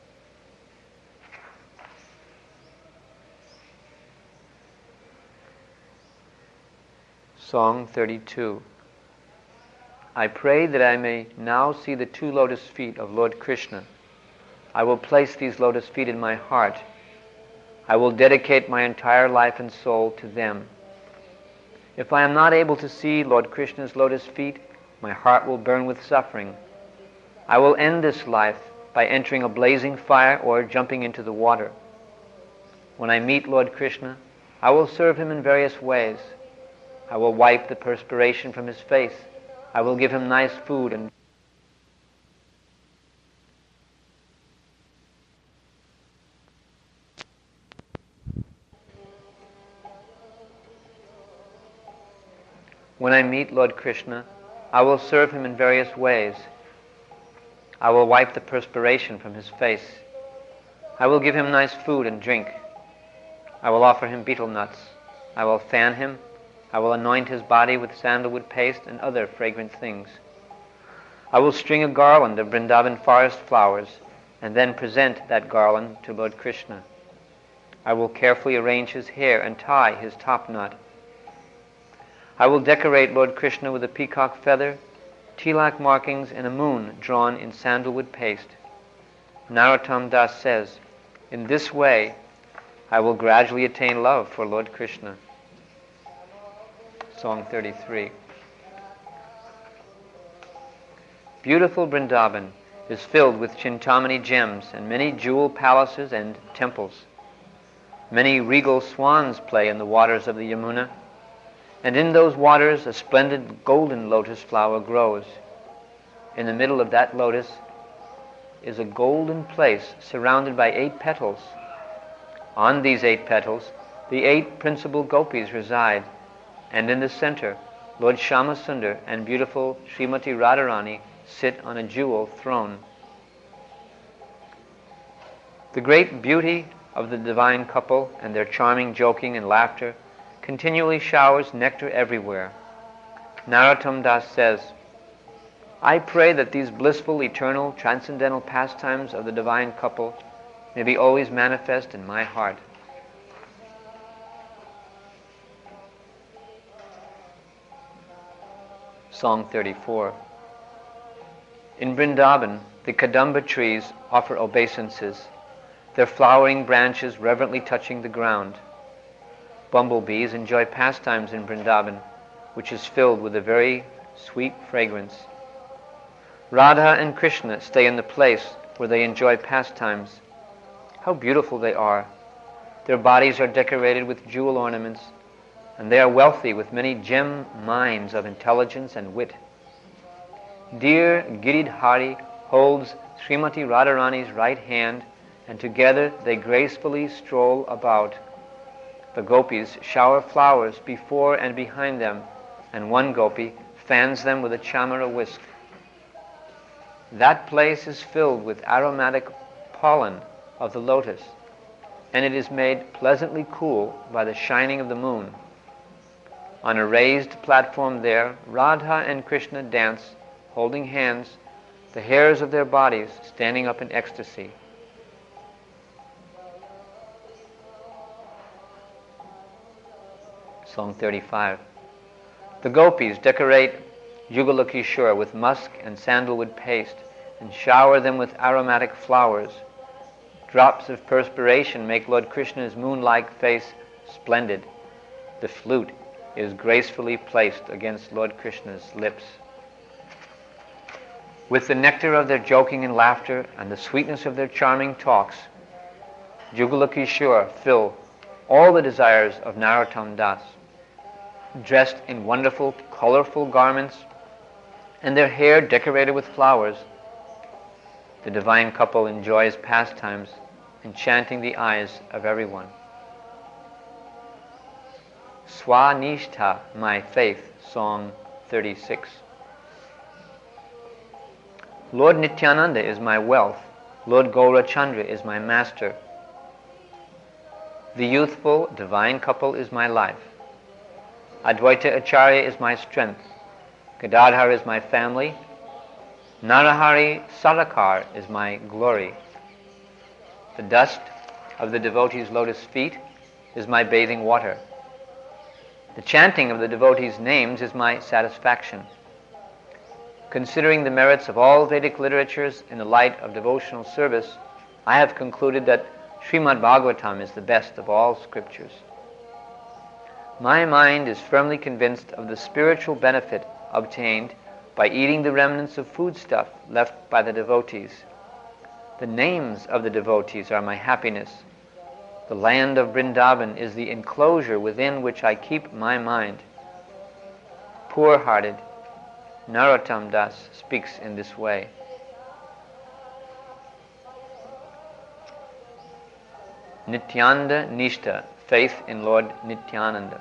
Song thirty-two. I pray that I may now see the two lotus feet of Lord Krishna. I will place these lotus feet in my heart. I will dedicate my entire life and soul to them. If I am not able to see Lord Krishna's lotus feet, my heart will burn with suffering. I will end this life by entering a blazing fire or jumping into the water. When I meet Lord Krishna, I will serve him in various ways. I will wipe the perspiration from his face. I will give him nice food and When I meet Lord Krishna, I will serve him in various ways. I will wipe the perspiration from his face. I will give him nice food and drink. I will offer him betel nuts. I will fan him. I will anoint his body with sandalwood paste and other fragrant things. I will string a garland of Vrindavan forest flowers and then present that garland to Lord Krishna. I will carefully arrange his hair and tie his top knot. I will decorate Lord Krishna with a peacock feather, tilak markings, and a moon drawn in sandalwood paste. Narottam Das says, in this way, I will gradually attain love for Lord Krishna. Song thirty-three. Beautiful Vrindavan is filled with Chintamani gems and many jewel palaces and temples. Many regal swans play in the waters of the Yamuna, and in those waters a splendid golden lotus flower grows. In the middle of that lotus is a golden place surrounded by eight petals. On these eight petals, the eight principal gopis reside, and in the center, Lord Shyamasundar and beautiful Srimati Radharani sit on a jewel throne. The great beauty of the divine couple and their charming joking and laughter continually showers nectar everywhere. Narottam Das says, I pray that these blissful, eternal, transcendental pastimes of the divine couple may be always manifest in my heart. Song thirty-four. In Vrindavan, the Kadamba trees offer obeisances, their flowering branches reverently touching the ground. Bumblebees enjoy pastimes in Vrindavan, which is filled with a very sweet fragrance. Radha and Krishna stay in the place where they enjoy pastimes. How beautiful they are! Their bodies are decorated with jewel ornaments, and they are wealthy with many gem mines of intelligence and wit. Dear Giridhari holds Srimati Radharani's right hand, and together they gracefully stroll about. The gopis shower flowers before and behind them, and one gopi fans them with a chamara whisk. That place is filled with aromatic pollen of the lotus, and it is made pleasantly cool by the shining of the moon. On a raised platform there, Radha and Krishna dance, holding hands, the hairs of their bodies standing up in ecstasy. Song thirty-five. The gopis decorate Yugala Kishore with musk and sandalwood paste and shower them with aromatic flowers. Drops of perspiration make Lord Krishna's moon-like face splendid. The flute is gracefully placed against Lord Krishna's lips. With the nectar of their joking and laughter and the sweetness of their charming talks, Yugala Kishore fill all the desires of Narottam Das. Dressed in wonderful, colorful garments and their hair decorated with flowers, the divine couple enjoys pastimes, enchanting the eyes of everyone. Swanishtha, my faith, Song thirty-six. Lord Nityananda is my wealth. Lord Gaurachandra is my master. The youthful, divine couple is my life. Advaita Acharya is my strength. Gadadhar is my family. Narahari Sarakar is my glory. The dust of the devotees' lotus feet is my bathing water. The chanting of the devotees' names is my satisfaction. Considering the merits of all Vedic literatures in the light of devotional service, I have concluded that Srimad Bhagavatam is the best of all scriptures. My mind is firmly convinced of the spiritual benefit obtained by eating the remnants of foodstuff left by the devotees. The names of the devotees are my happiness. The land of Vrindavan is the enclosure within which I keep my mind. Poor-hearted, Narottam Das speaks in this way. Nityananda Nishta, faith in Lord Nityananda.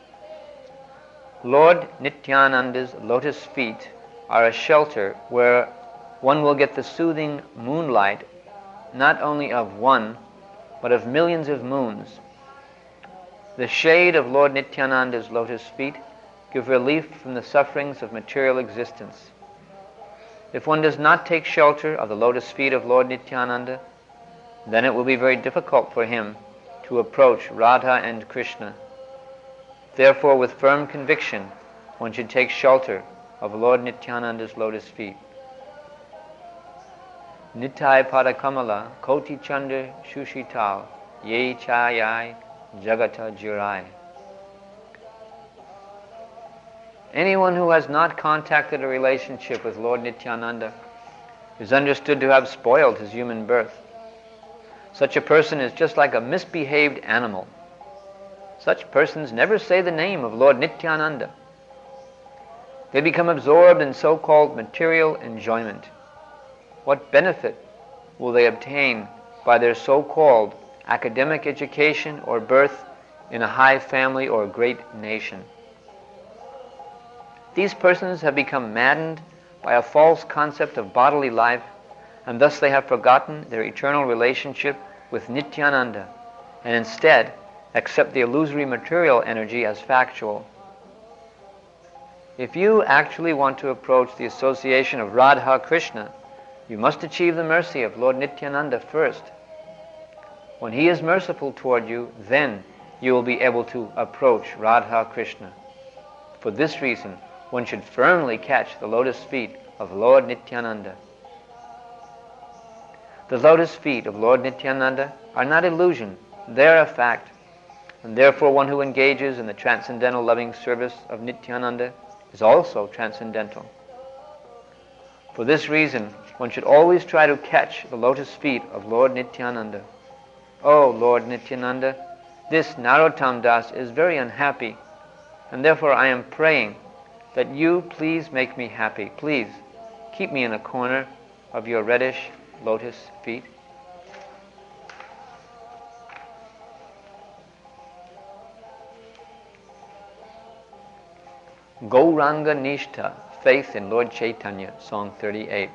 Lord Nityananda's lotus feet are a shelter where one will get the soothing moonlight not only of one, but of millions of moons. The shade of Lord Nityananda's lotus feet give relief from the sufferings of material existence. If one does not take shelter of the lotus feet of Lord Nityananda, then it will be very difficult for him to approach Radha and Krishna. Therefore, with firm conviction, one should take shelter of Lord Nityananda's lotus feet. Nitai Padakamala Koti Chanda Shushital Ye Chayai Jagata Jirai. Anyone who has not contacted a relationship with Lord Nityananda is understood to have spoiled his human birth. Such a person is just like a misbehaved animal. Such persons never say the name of Lord Nityananda. They become absorbed in so-called material enjoyment. What benefit will they obtain by their so-called academic education or birth in a high family or great nation? These persons have become maddened by a false concept of bodily life, and thus they have forgotten their eternal relationship with Nityananda, and instead accept the illusory material energy as factual. If you actually want to approach the association of Radha Krishna, you must achieve the mercy of Lord Nityananda first. When he is merciful toward you, then you will be able to approach Radha Krishna. For this reason, one should firmly catch the lotus feet of Lord Nityananda. The lotus feet of Lord Nityananda are not illusion, they are a fact. And therefore one who engages in the transcendental loving service of Nityananda is also transcendental. For this reason, one should always try to catch the lotus feet of Lord Nityananda. Oh Lord Nityananda, this Narottam Das is very unhappy, and therefore I am praying that you please make me happy. Please keep me in a corner of your reddish lotus feet. Gauranga Nishtha, faith in Lord Chaitanya, Song thirty-eight.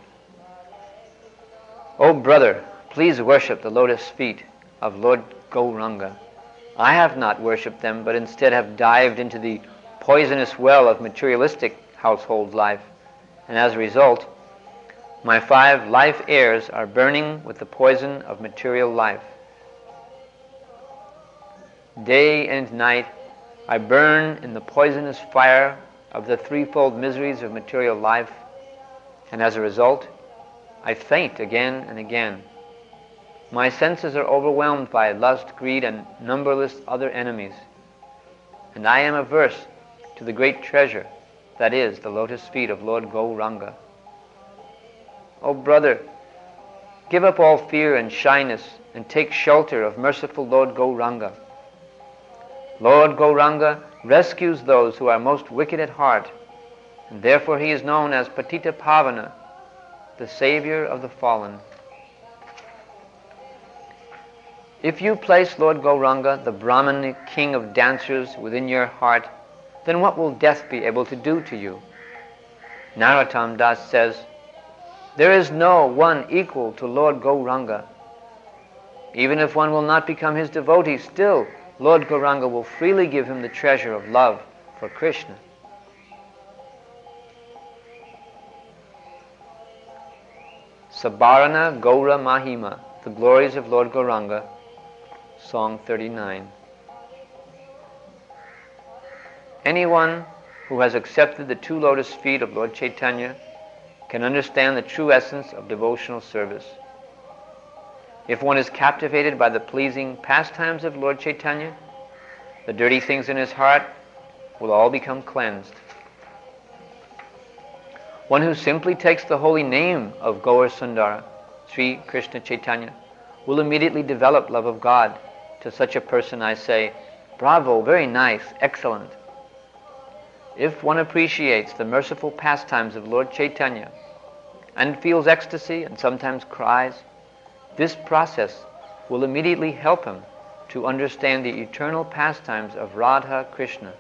O brother, please worship the lotus feet of Lord Gauranga. I have not worshipped them, but instead have dived into the poisonous well of materialistic household life, and as a result, my five life airs are burning with the poison of material life. Day and night, I burn in the poisonous fire of the threefold miseries of material life, and as a result, I faint again and again. My senses are overwhelmed by lust, greed, and numberless other enemies, and I am averse to the great treasure that is the lotus feet of Lord Gauranga. O brother, give up all fear and shyness and take shelter of merciful Lord Gauranga. Lord Gauranga rescues those who are most wicked at heart, and therefore he is known as Patita Pavana, the Savior of the fallen. If you place Lord Gauranga, the Brahman king of dancers, within your heart, then what will death be able to do to you? Narottam Das says, there is no one equal to Lord Gauranga. Even if one will not become his devotee, still Lord Gauranga will freely give him the treasure of love for Krishna. Sabarana Gaura Mahima, the glories of Lord Gauranga, Song thirty-nine. Anyone who has accepted the two lotus feet of Lord Chaitanya can understand the true essence of devotional service. If one is captivated by the pleasing pastimes of Lord Chaitanya, the dirty things in his heart will all become cleansed. One who simply takes the holy name of Gaur Sundara, Sri Krishna Chaitanya, will immediately develop love of God. To such a person I say, bravo, very nice, excellent. If one appreciates the merciful pastimes of Lord Chaitanya and feels ecstasy and sometimes cries, this process will immediately help him to understand the eternal pastimes of Radha Krishna.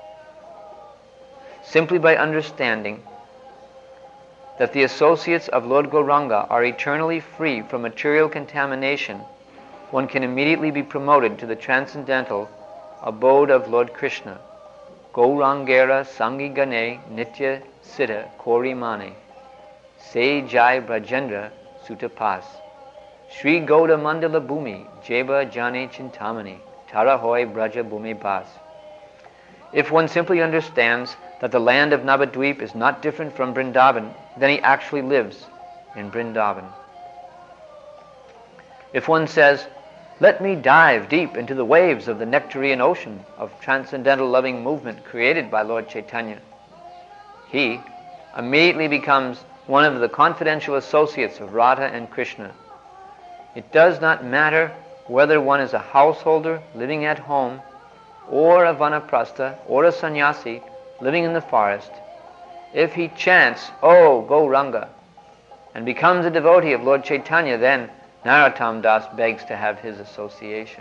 Simply by understanding that the associates of Lord Gauranga are eternally free from material contamination, one can immediately be promoted to the transcendental abode of Lord Krishna. Gaurangera Sangi Gane Nitya Siddha Kori Mane Se Jai Brajendra Sutapas Shri Gauda Mandala Bhumi Jeba Jane Chintamani Tara Hoy Braja Bhumi Bas. If one simply understands that the land of Navadvip is not different from Vrindavan, then he actually lives in Vrindavan. If one says, let me dive deep into the waves of the nectarian ocean of transcendental loving movement created by Lord Chaitanya, he immediately becomes one of the confidential associates of Radha and Krishna. It does not matter whether one is a householder living at home, or a vanaprastha, or a sannyasi living in the forest. If he chants, Oh Gauranga, and becomes a devotee of Lord Chaitanya, then Narottam Das begs to have his association.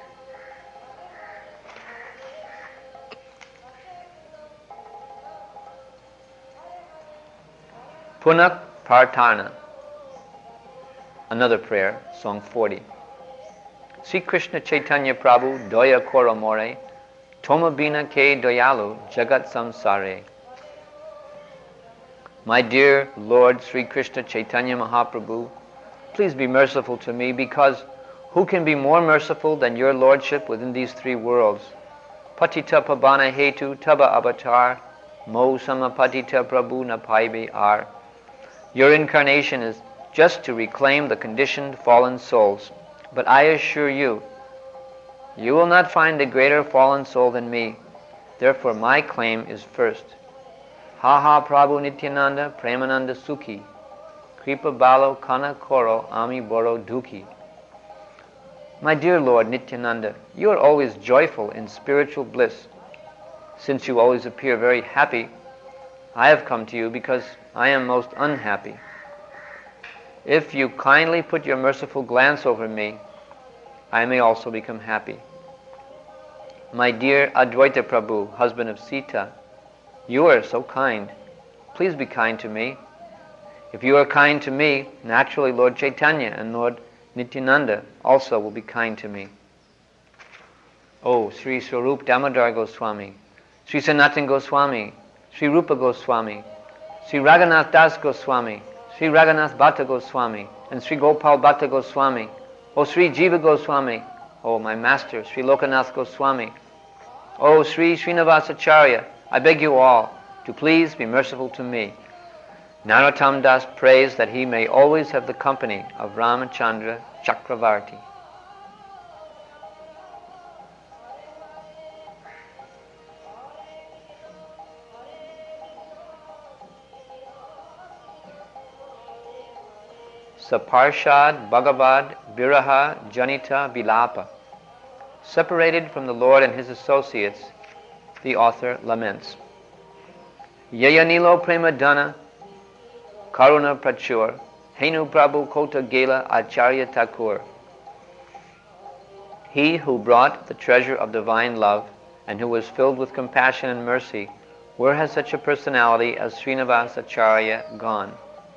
Punak Partarna, another prayer, Song forty. Sri Krishna Chaitanya Prabhu Doya Koramore Toma Bina Ke Doyalu Jagat Samsare. My dear Lord Sri Krishna Chaitanya Mahaprabhu, please be merciful to me, because who can be more merciful than your Lordship within these three worlds? Patita Pabana Hetu Taba Avatar Mo Samapatita Prabhu Napaibe Ar. Your incarnation is just to reclaim the conditioned fallen souls. But I assure you, you will not find a greater fallen soul than me. Therefore my claim is first. Ha ha Prabhu Nityananda Premananda Sukhi Kripa Balo Kana Koro Ami Boro Dukhi. My dear Lord Nityananda, you are always joyful in spiritual bliss. Since you always appear very happy, I have come to you because I am most unhappy. If you kindly put your merciful glance over me, I may also become happy. My dear Advaita Prabhu, husband of Sita, you are so kind. Please be kind to me. If you are kind to me, naturally Lord Chaitanya and Lord Nityananda also will be kind to me. Oh, Sri Swarup Damodar Goswami, Sri Sanatana Goswami, Sri Rupa Goswami, Sri Raghunath Das Goswami, Sri Raghunath Bhatta Goswami, and Sri Gopal Bhatta Goswami, O Sri Jiva Goswami, O my master, Sri Lokanath Goswami, O Sri Srinivasacharya, I beg you all to please be merciful to me. Narottam Das prays that he may always have the company of Ramachandra Chakravarti. Saparshad Bhagavad Viraha Janita Vilapa. Separated from the Lord and his associates, the author laments. Yayanilo Premadana Karuna Prachur Henu Prabhu Kota Gela Acharya Thakur. He who brought the treasure of divine love and who was filled with compassion and mercy, where has such a personality as Srinivasacharya gone?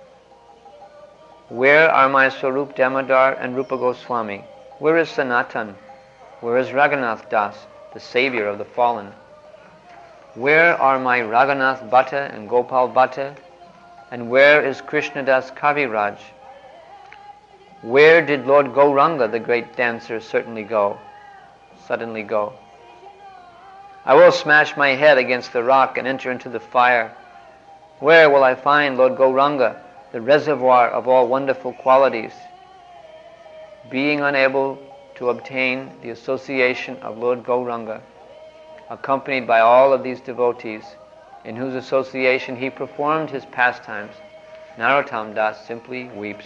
Where are my Swarup Damodar and Rupa Goswami? Where is Sanatan? Where is Raghunath Das, the savior of the fallen? Where are my Raghunath Bhatta and Gopal Bhatta? And where is Krishnadas Kaviraj? Where did Lord Gauranga, the great dancer, certainly go? Suddenly go. I will smash my head against the rock and enter into the fire. Where will I find Lord Gauranga, the reservoir of all wonderful qualities? Being unable to obtain the association of Lord Gauranga, accompanied by all of these devotees, in whose association he performed his pastimes, Narottam Das simply weeps.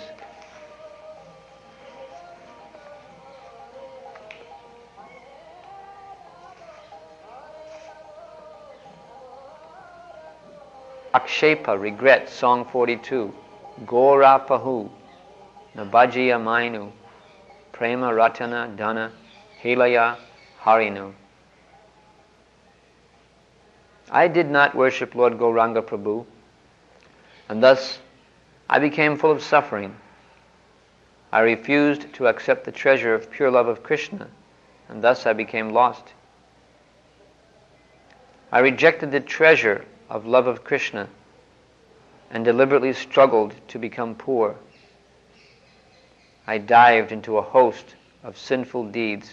Akshepa, regret, Song forty-two. Gora Pahu, Nabajiya Mainu, Prema Ratana Dana, Hilaya Harinu. I did not worship Lord Gauranga Prabhu, and thus I became full of suffering. I refused to accept the treasure of pure love of Krishna, and thus I became lost. I rejected the treasure of love of Krishna and deliberately struggled to become poor. I dived into a host of sinful deeds.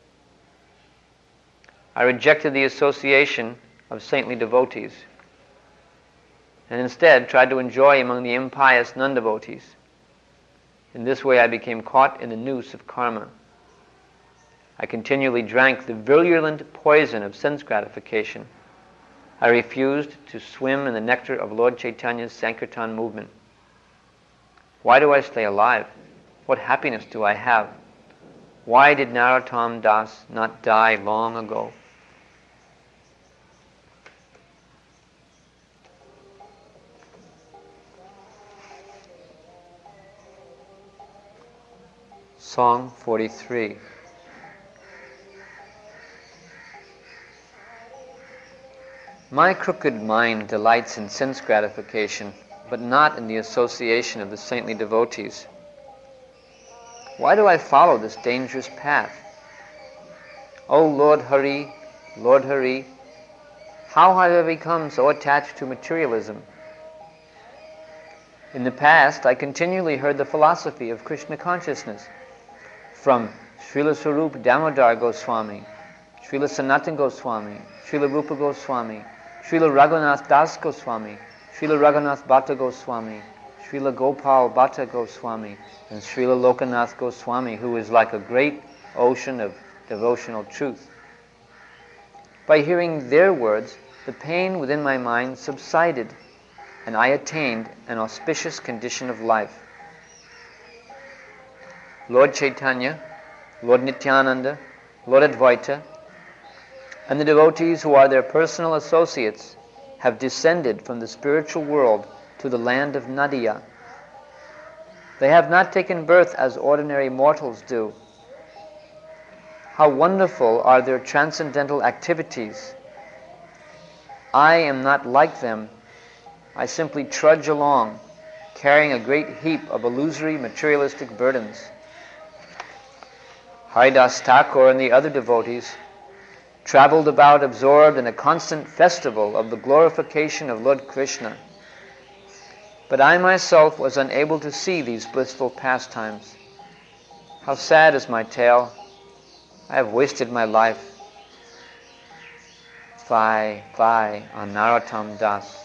I rejected the association of saintly devotees and instead tried to enjoy among the impious non-devotees. In this way I became caught in the noose of karma. I continually drank the virulent poison of sense gratification. I refused to swim in the nectar of Lord Chaitanya's Sankirtan movement. Why do I stay alive? What happiness do I have? Why did Narottam Das not die long ago? Song forty-three. My crooked mind delights in sense gratification, but not in the association of the saintly devotees. Why do I follow this dangerous path? O Lord Hari, Lord Hari, how have I become so attached to materialism? In the past, I continually heard the philosophy of Krishna consciousness from Srila Swarup Damodar Goswami, Srila Sanatana Goswami, Srila Rupa Goswami, Srila Raghunath Das Goswami, Srila Raghunath Bhatta Goswami, Srila Gopal Bhatta Goswami, and Srila Lokanath Goswami, who is like a great ocean of devotional truth. By hearing their words, the pain within my mind subsided, and I attained an auspicious condition of life. Lord Chaitanya, Lord Nityananda, Lord Advaita, and the devotees who are their personal associates have descended from the spiritual world to the land of Nadia. They have not taken birth as ordinary mortals do. How wonderful are their transcendental activities! I am not like them. I simply trudge along, carrying a great heap of illusory materialistic burdens. Haridas Thakur and the other devotees traveled about absorbed in a constant festival of the glorification of Lord Krishna. But I myself was unable to see these blissful pastimes. How sad is my tale. I have wasted my life. Vai, vai, on Narottam Das.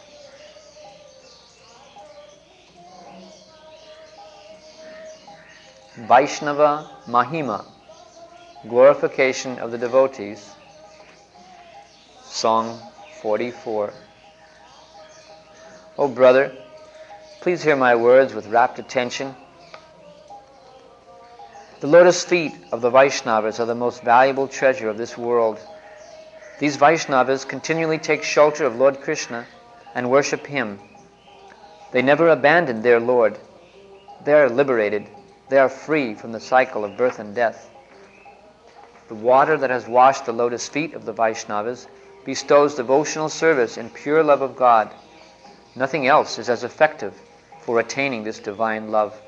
Vaishnava Mahima, glorification of the devotees. Song forty-four. O brother, please hear my words with rapt attention. The lotus feet of the Vaishnavas are the most valuable treasure of this world. These Vaishnavas continually take shelter of Lord Krishna and worship Him. They never abandon their Lord. They are liberated. They are free from the cycle of birth and death. The water that has washed the lotus feet of the Vaishnavas bestows devotional service and pure love of God. Nothing else is as effective for attaining this divine love.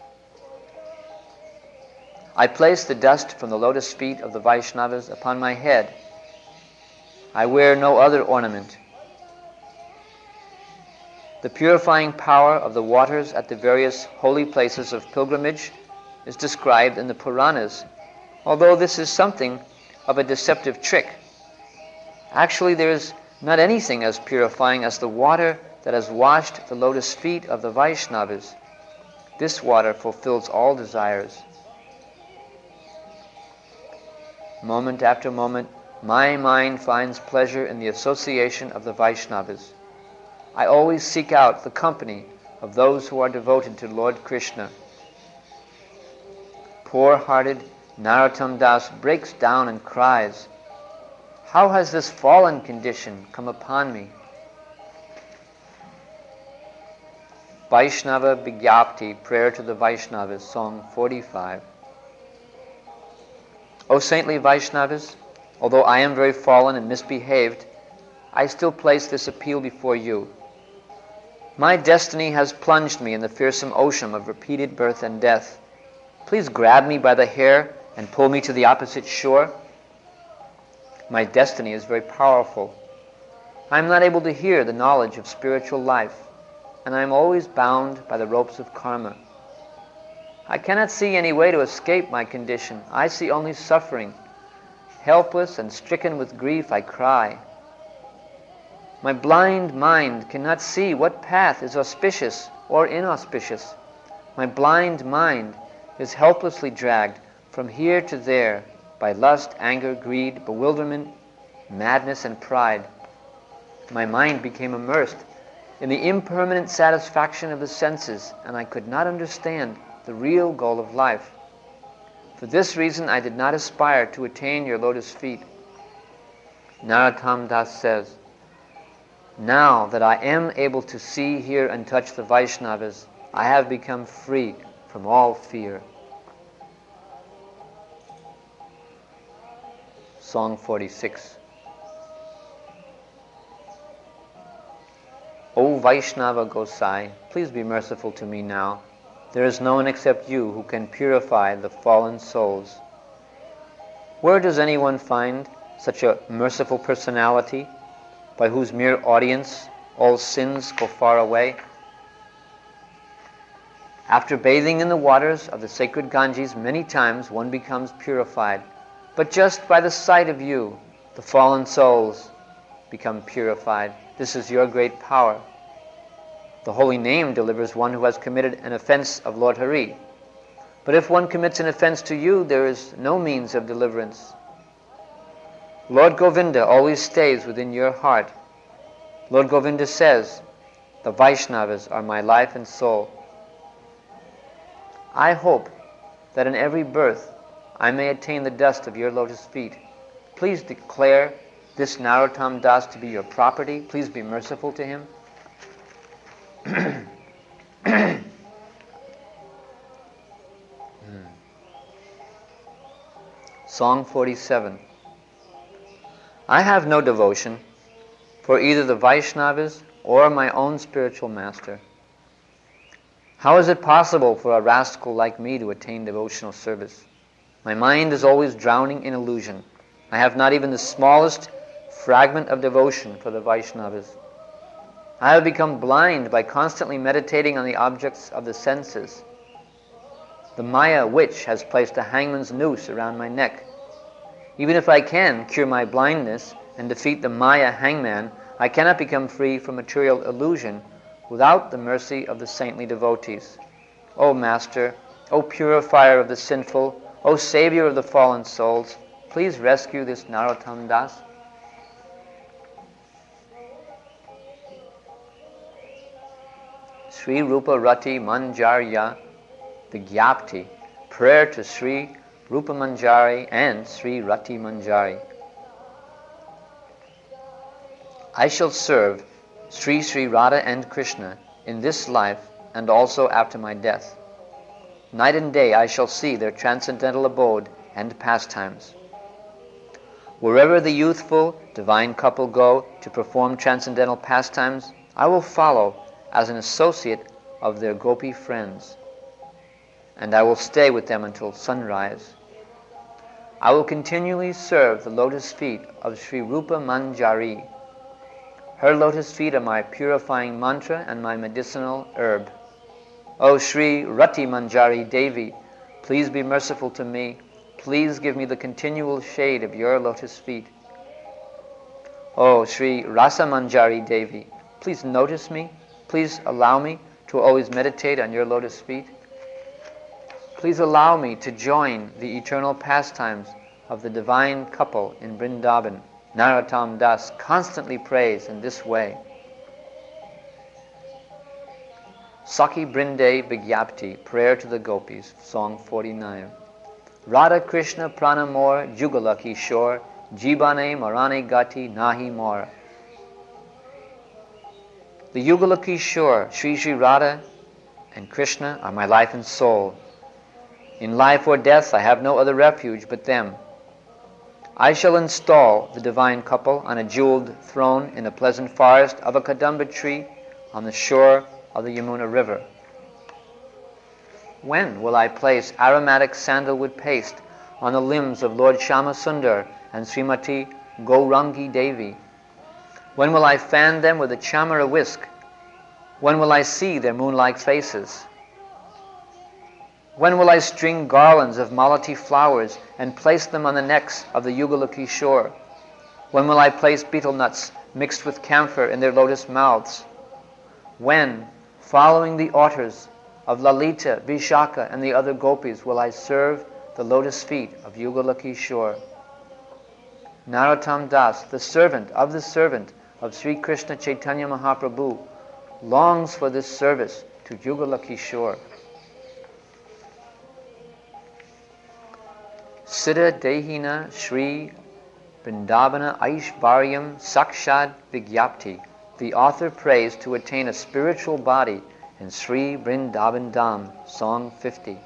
I place the dust from the lotus feet of the Vaishnavas upon my head. I wear no other ornament. The purifying power of the waters at the various holy places of pilgrimage is described in the Puranas, although this is something of a deceptive trick. Actually, there is not anything as purifying as the water that has washed the lotus feet of the Vaishnavas. This water fulfills all desires. Moment after moment, my mind finds pleasure in the association of the Vaishnavas. I always seek out the company of those who are devoted to Lord Krishna. Poor-hearted Narottam Das breaks down and cries, "How has this fallen condition come upon me?" Vaishnava Vigyapti, prayer to the Vaishnavas, Song forty-five. O saintly Vaishnavas, although I am very fallen and misbehaved, I still place this appeal before you. My destiny has plunged me in the fearsome ocean of repeated birth and death. Please grab me by the hair and pull me to the opposite shore. My destiny is very powerful. I am not able to hear the knowledge of spiritual life, and I am always bound by the ropes of karma. I cannot see any way to escape my condition. I see only suffering. Helpless and stricken with grief, I cry. My blind mind cannot see what path is auspicious or inauspicious. My blind mind is helplessly dragged from here to there by lust, anger, greed, bewilderment, madness, and pride. My mind became immersed in the impermanent satisfaction of the senses, and I could not understand the real goal of life. For this reason, I did not aspire to attain your lotus feet. Narottam Das says, now that I am able to see, hear, and touch the Vaishnavas, I have become free from all fear. Song forty-six. O Vaishnava Gosai, please be merciful to me now. There is no one except you who can purify the fallen souls. Where does anyone find such a merciful personality, by whose mere audience all sins go far away? After bathing in the waters of the sacred Ganges many times, one becomes purified. But just by the sight of you, the fallen souls become purified. This is your great power. The holy name delivers one who has committed an offense of Lord Hari. But if one commits an offense to you, there is no means of deliverance. Lord Govinda always stays within your heart. Lord Govinda says, the Vaishnavas are my life and soul. I hope that in every birth I may attain the dust of your lotus feet. Please declare this Narottam Das to be your property. Please be merciful to him. Song forty-seven. I have no devotion for either the Vaishnavas or my own spiritual master. How is it possible for a rascal like me to attain devotional service? My mind is always drowning in illusion. I have not even the smallest fragment of devotion for the Vaishnavas. I have become blind by constantly meditating on the objects of the senses. The Maya witch has placed a hangman's noose around my neck. Even if I can cure my blindness and defeat the Maya hangman, I cannot become free from material illusion without the mercy of the saintly devotees. O Master, O purifier of the sinful, O Savior of the fallen souls, please rescue this Narottam Das. Sri Rupa Rati Manjarya Vigyapti, prayer to Sri Rupa Manjari and Sri Rati Manjari. I shall serve Sri Sri Radha and Krishna in this life and also after my death. Night and day I shall see their transcendental abode and pastimes. Wherever the youthful, divine couple go to perform transcendental pastimes, I will follow as an associate of their gopi friends, and I will stay with them until sunrise. I will continually serve the lotus feet of Sri Rupa Manjari. Her lotus feet are my purifying mantra and my medicinal herb. O Sri Rati Manjari Devi, please be merciful to me. Please give me the continual shade of your lotus feet. O Sri Rasa Manjari Devi, please notice me. Please allow me to always meditate on your lotus feet. Please allow me to join the eternal pastimes of the divine couple in Vrindavan. Narottam Das constantly prays in this way. Sakhi Brinde Vigyapti, prayer to the gopis, song forty-nine. Radha Krishna Pranamor Jugala Kishore Jibane Marane Gati Nahi Mora. The Yugala Kishore, Sri Sri Radha and Krishna are my life and soul. In life or death I have no other refuge but them. I shall install the divine couple on a jeweled throne in a pleasant forest of a kadamba tree on the shore of the Yamuna River. When will I place aromatic sandalwood paste on the limbs of Lord Shama Sundar and Srimati Gaurangi Devi? When will I fan them with a chamara whisk? When will I see their moon-like faces? When will I string garlands of malati flowers and place them on the necks of the Yugala Kishore? When will I place betel nuts mixed with camphor in their lotus mouths? When, following the orders of Lalita, Vishaka, and the other gopis, will I serve the lotus feet of Yugala Kishore? Narottam Das, the servant of the servant of Sri Krishna Chaitanya Mahaprabhu, longs for this service to Yugala Kishore. Siddha Dehina Sri Vrindavana Aishvaryam Sakshad Vigyapti. The author prays to attain a spiritual body in Sri Vrindavan Dham, Song fifty.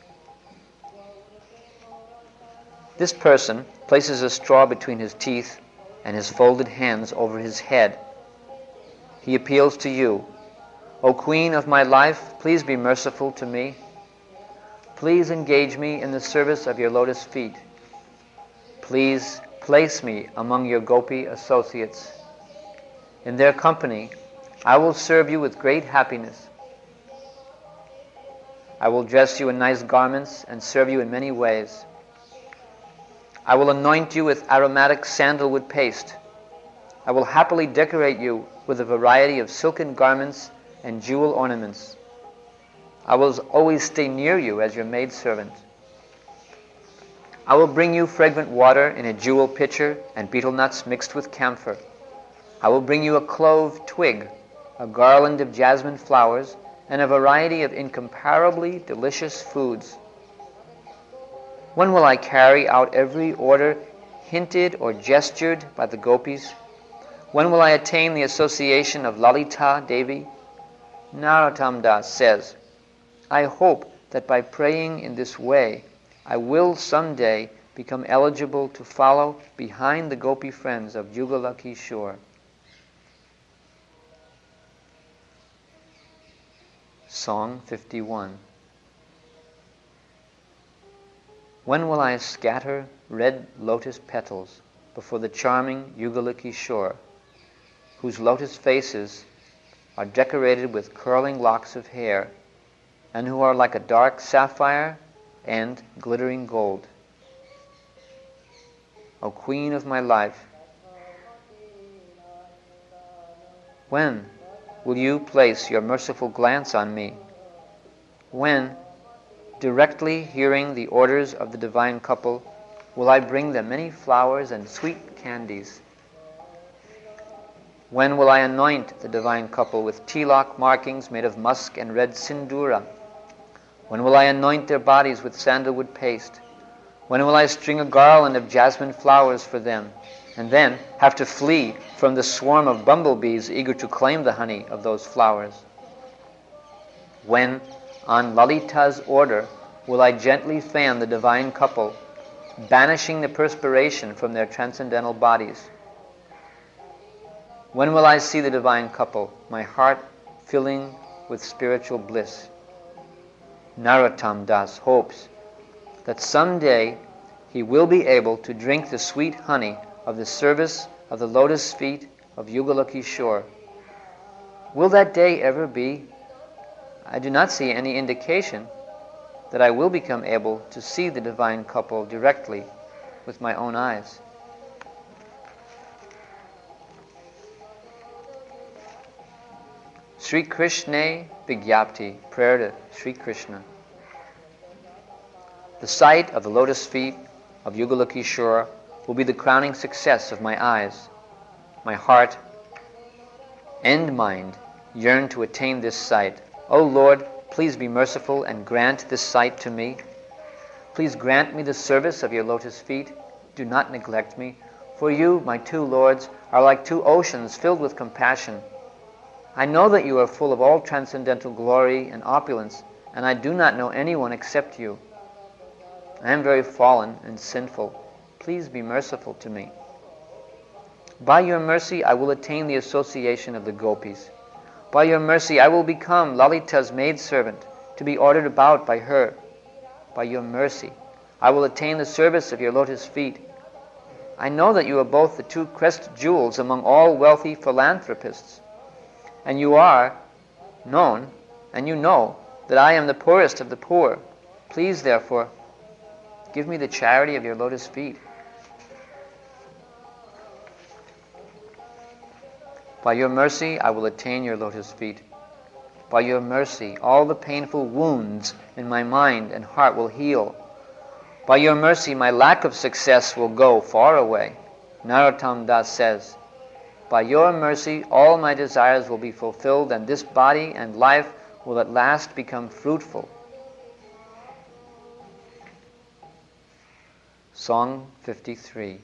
This person places a straw between his teeth and his folded hands over his head. He appeals to you, O Queen of my life, please be merciful to me. Please engage me in the service of your lotus feet. Please place me among your gopi associates. In their company, I will serve you with great happiness. I will dress you in nice garments and serve you in many ways. I will anoint you with aromatic sandalwood paste. I will happily decorate you with a variety of silken garments and jewel ornaments. I will always stay near you as your maidservant. I will bring you fragrant water in a jewel pitcher and betel nuts mixed with camphor. I will bring you a clove twig, a garland of jasmine flowers, and a variety of incomparably delicious foods. When will I carry out every order hinted or gestured by the gopis? When will I attain the association of Lalita Devi? Narottam Das says, I hope that by praying in this way, I will someday become eligible to follow behind the gopi friends of Yugala Kishore. Song fifty-one. When will I scatter red lotus petals before the charming Yugaliki shore, whose lotus faces are decorated with curling locks of hair, and who are like a dark sapphire and glittering gold. O Queen of my life, when will you place your merciful glance on me? When, directly hearing the orders of the divine couple, will I bring them many flowers and sweet candies? When will I anoint the divine couple with tilak markings made of musk and red sindura? When will I anoint their bodies with sandalwood paste? When will I string a garland of jasmine flowers for them, and then have to flee from the swarm of bumblebees eager to claim the honey of those flowers? When, on Lalita's order, will I gently fan the divine couple, banishing the perspiration from their transcendental bodies? When will I see the divine couple, my heart filling with spiritual bliss? Narottam Das hopes that someday he will be able to drink the sweet honey of the service of the lotus feet of Yugaliki shore. Will that day ever be? I do not see any indication that I will become able to see the divine couple directly with my own eyes. Sri Krishna Vigyapti, prayer to Sri Krishna. The sight of the lotus feet of Yugaliki shore will be the crowning success of my eyes. My heart and mind yearn to attain this sight. O Lord, please be merciful and grant this sight to me. Please grant me the service of your lotus feet. Do not neglect me, for you, my two lords, are like two oceans filled with compassion. I know that you are full of all transcendental glory and opulence, and I do not know anyone except you. I am very fallen and sinful. Please be merciful to me. By your mercy, I will attain the association of the gopis. By your mercy, I will become Lalita's maidservant, to be ordered about by her. By your mercy, I will attain the service of your lotus feet. I know that you are both the two crest jewels among all wealthy philanthropists, and you are known, and you know that I am the poorest of the poor. Please, therefore, give me the charity of your lotus feet. By your mercy, I will attain your lotus feet. By your mercy, all the painful wounds in my mind and heart will heal. By your mercy, my lack of success will go far away. Narottam Das says, by your mercy, all my desires will be fulfilled, and this body and life will at last become fruitful. Song fifty-three.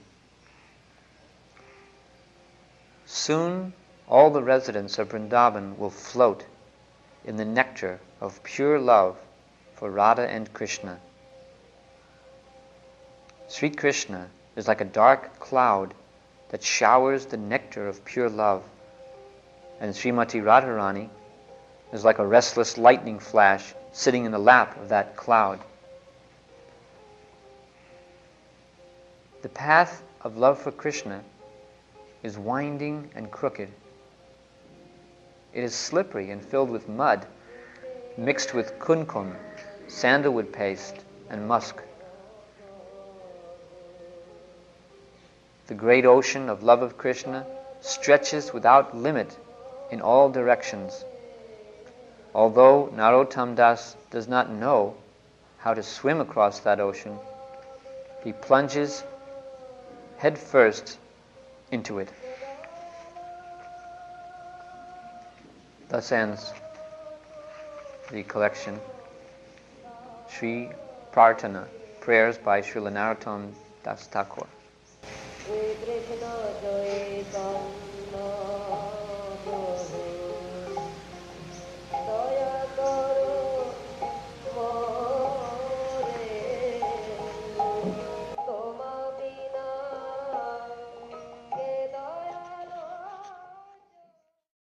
Soon all the residents of Vrindavan will float in the nectar of pure love for Radha and Krishna. Sri Krishna is like a dark cloud that showers the nectar of pure love, and Srimati Radharani is like a restless lightning flash sitting in the lap of that cloud. The path of love for Krishna is winding and crooked. It is slippery and filled with mud, mixed with kumkum, sandalwood paste, and musk. The great ocean of love of Krishna stretches without limit in all directions. Although Narottam Das does not know how to swim across that ocean, he plunges head first into it. Thus ends the collection, Sri Prarthana, prayers by Srila Narottam Das Thakur.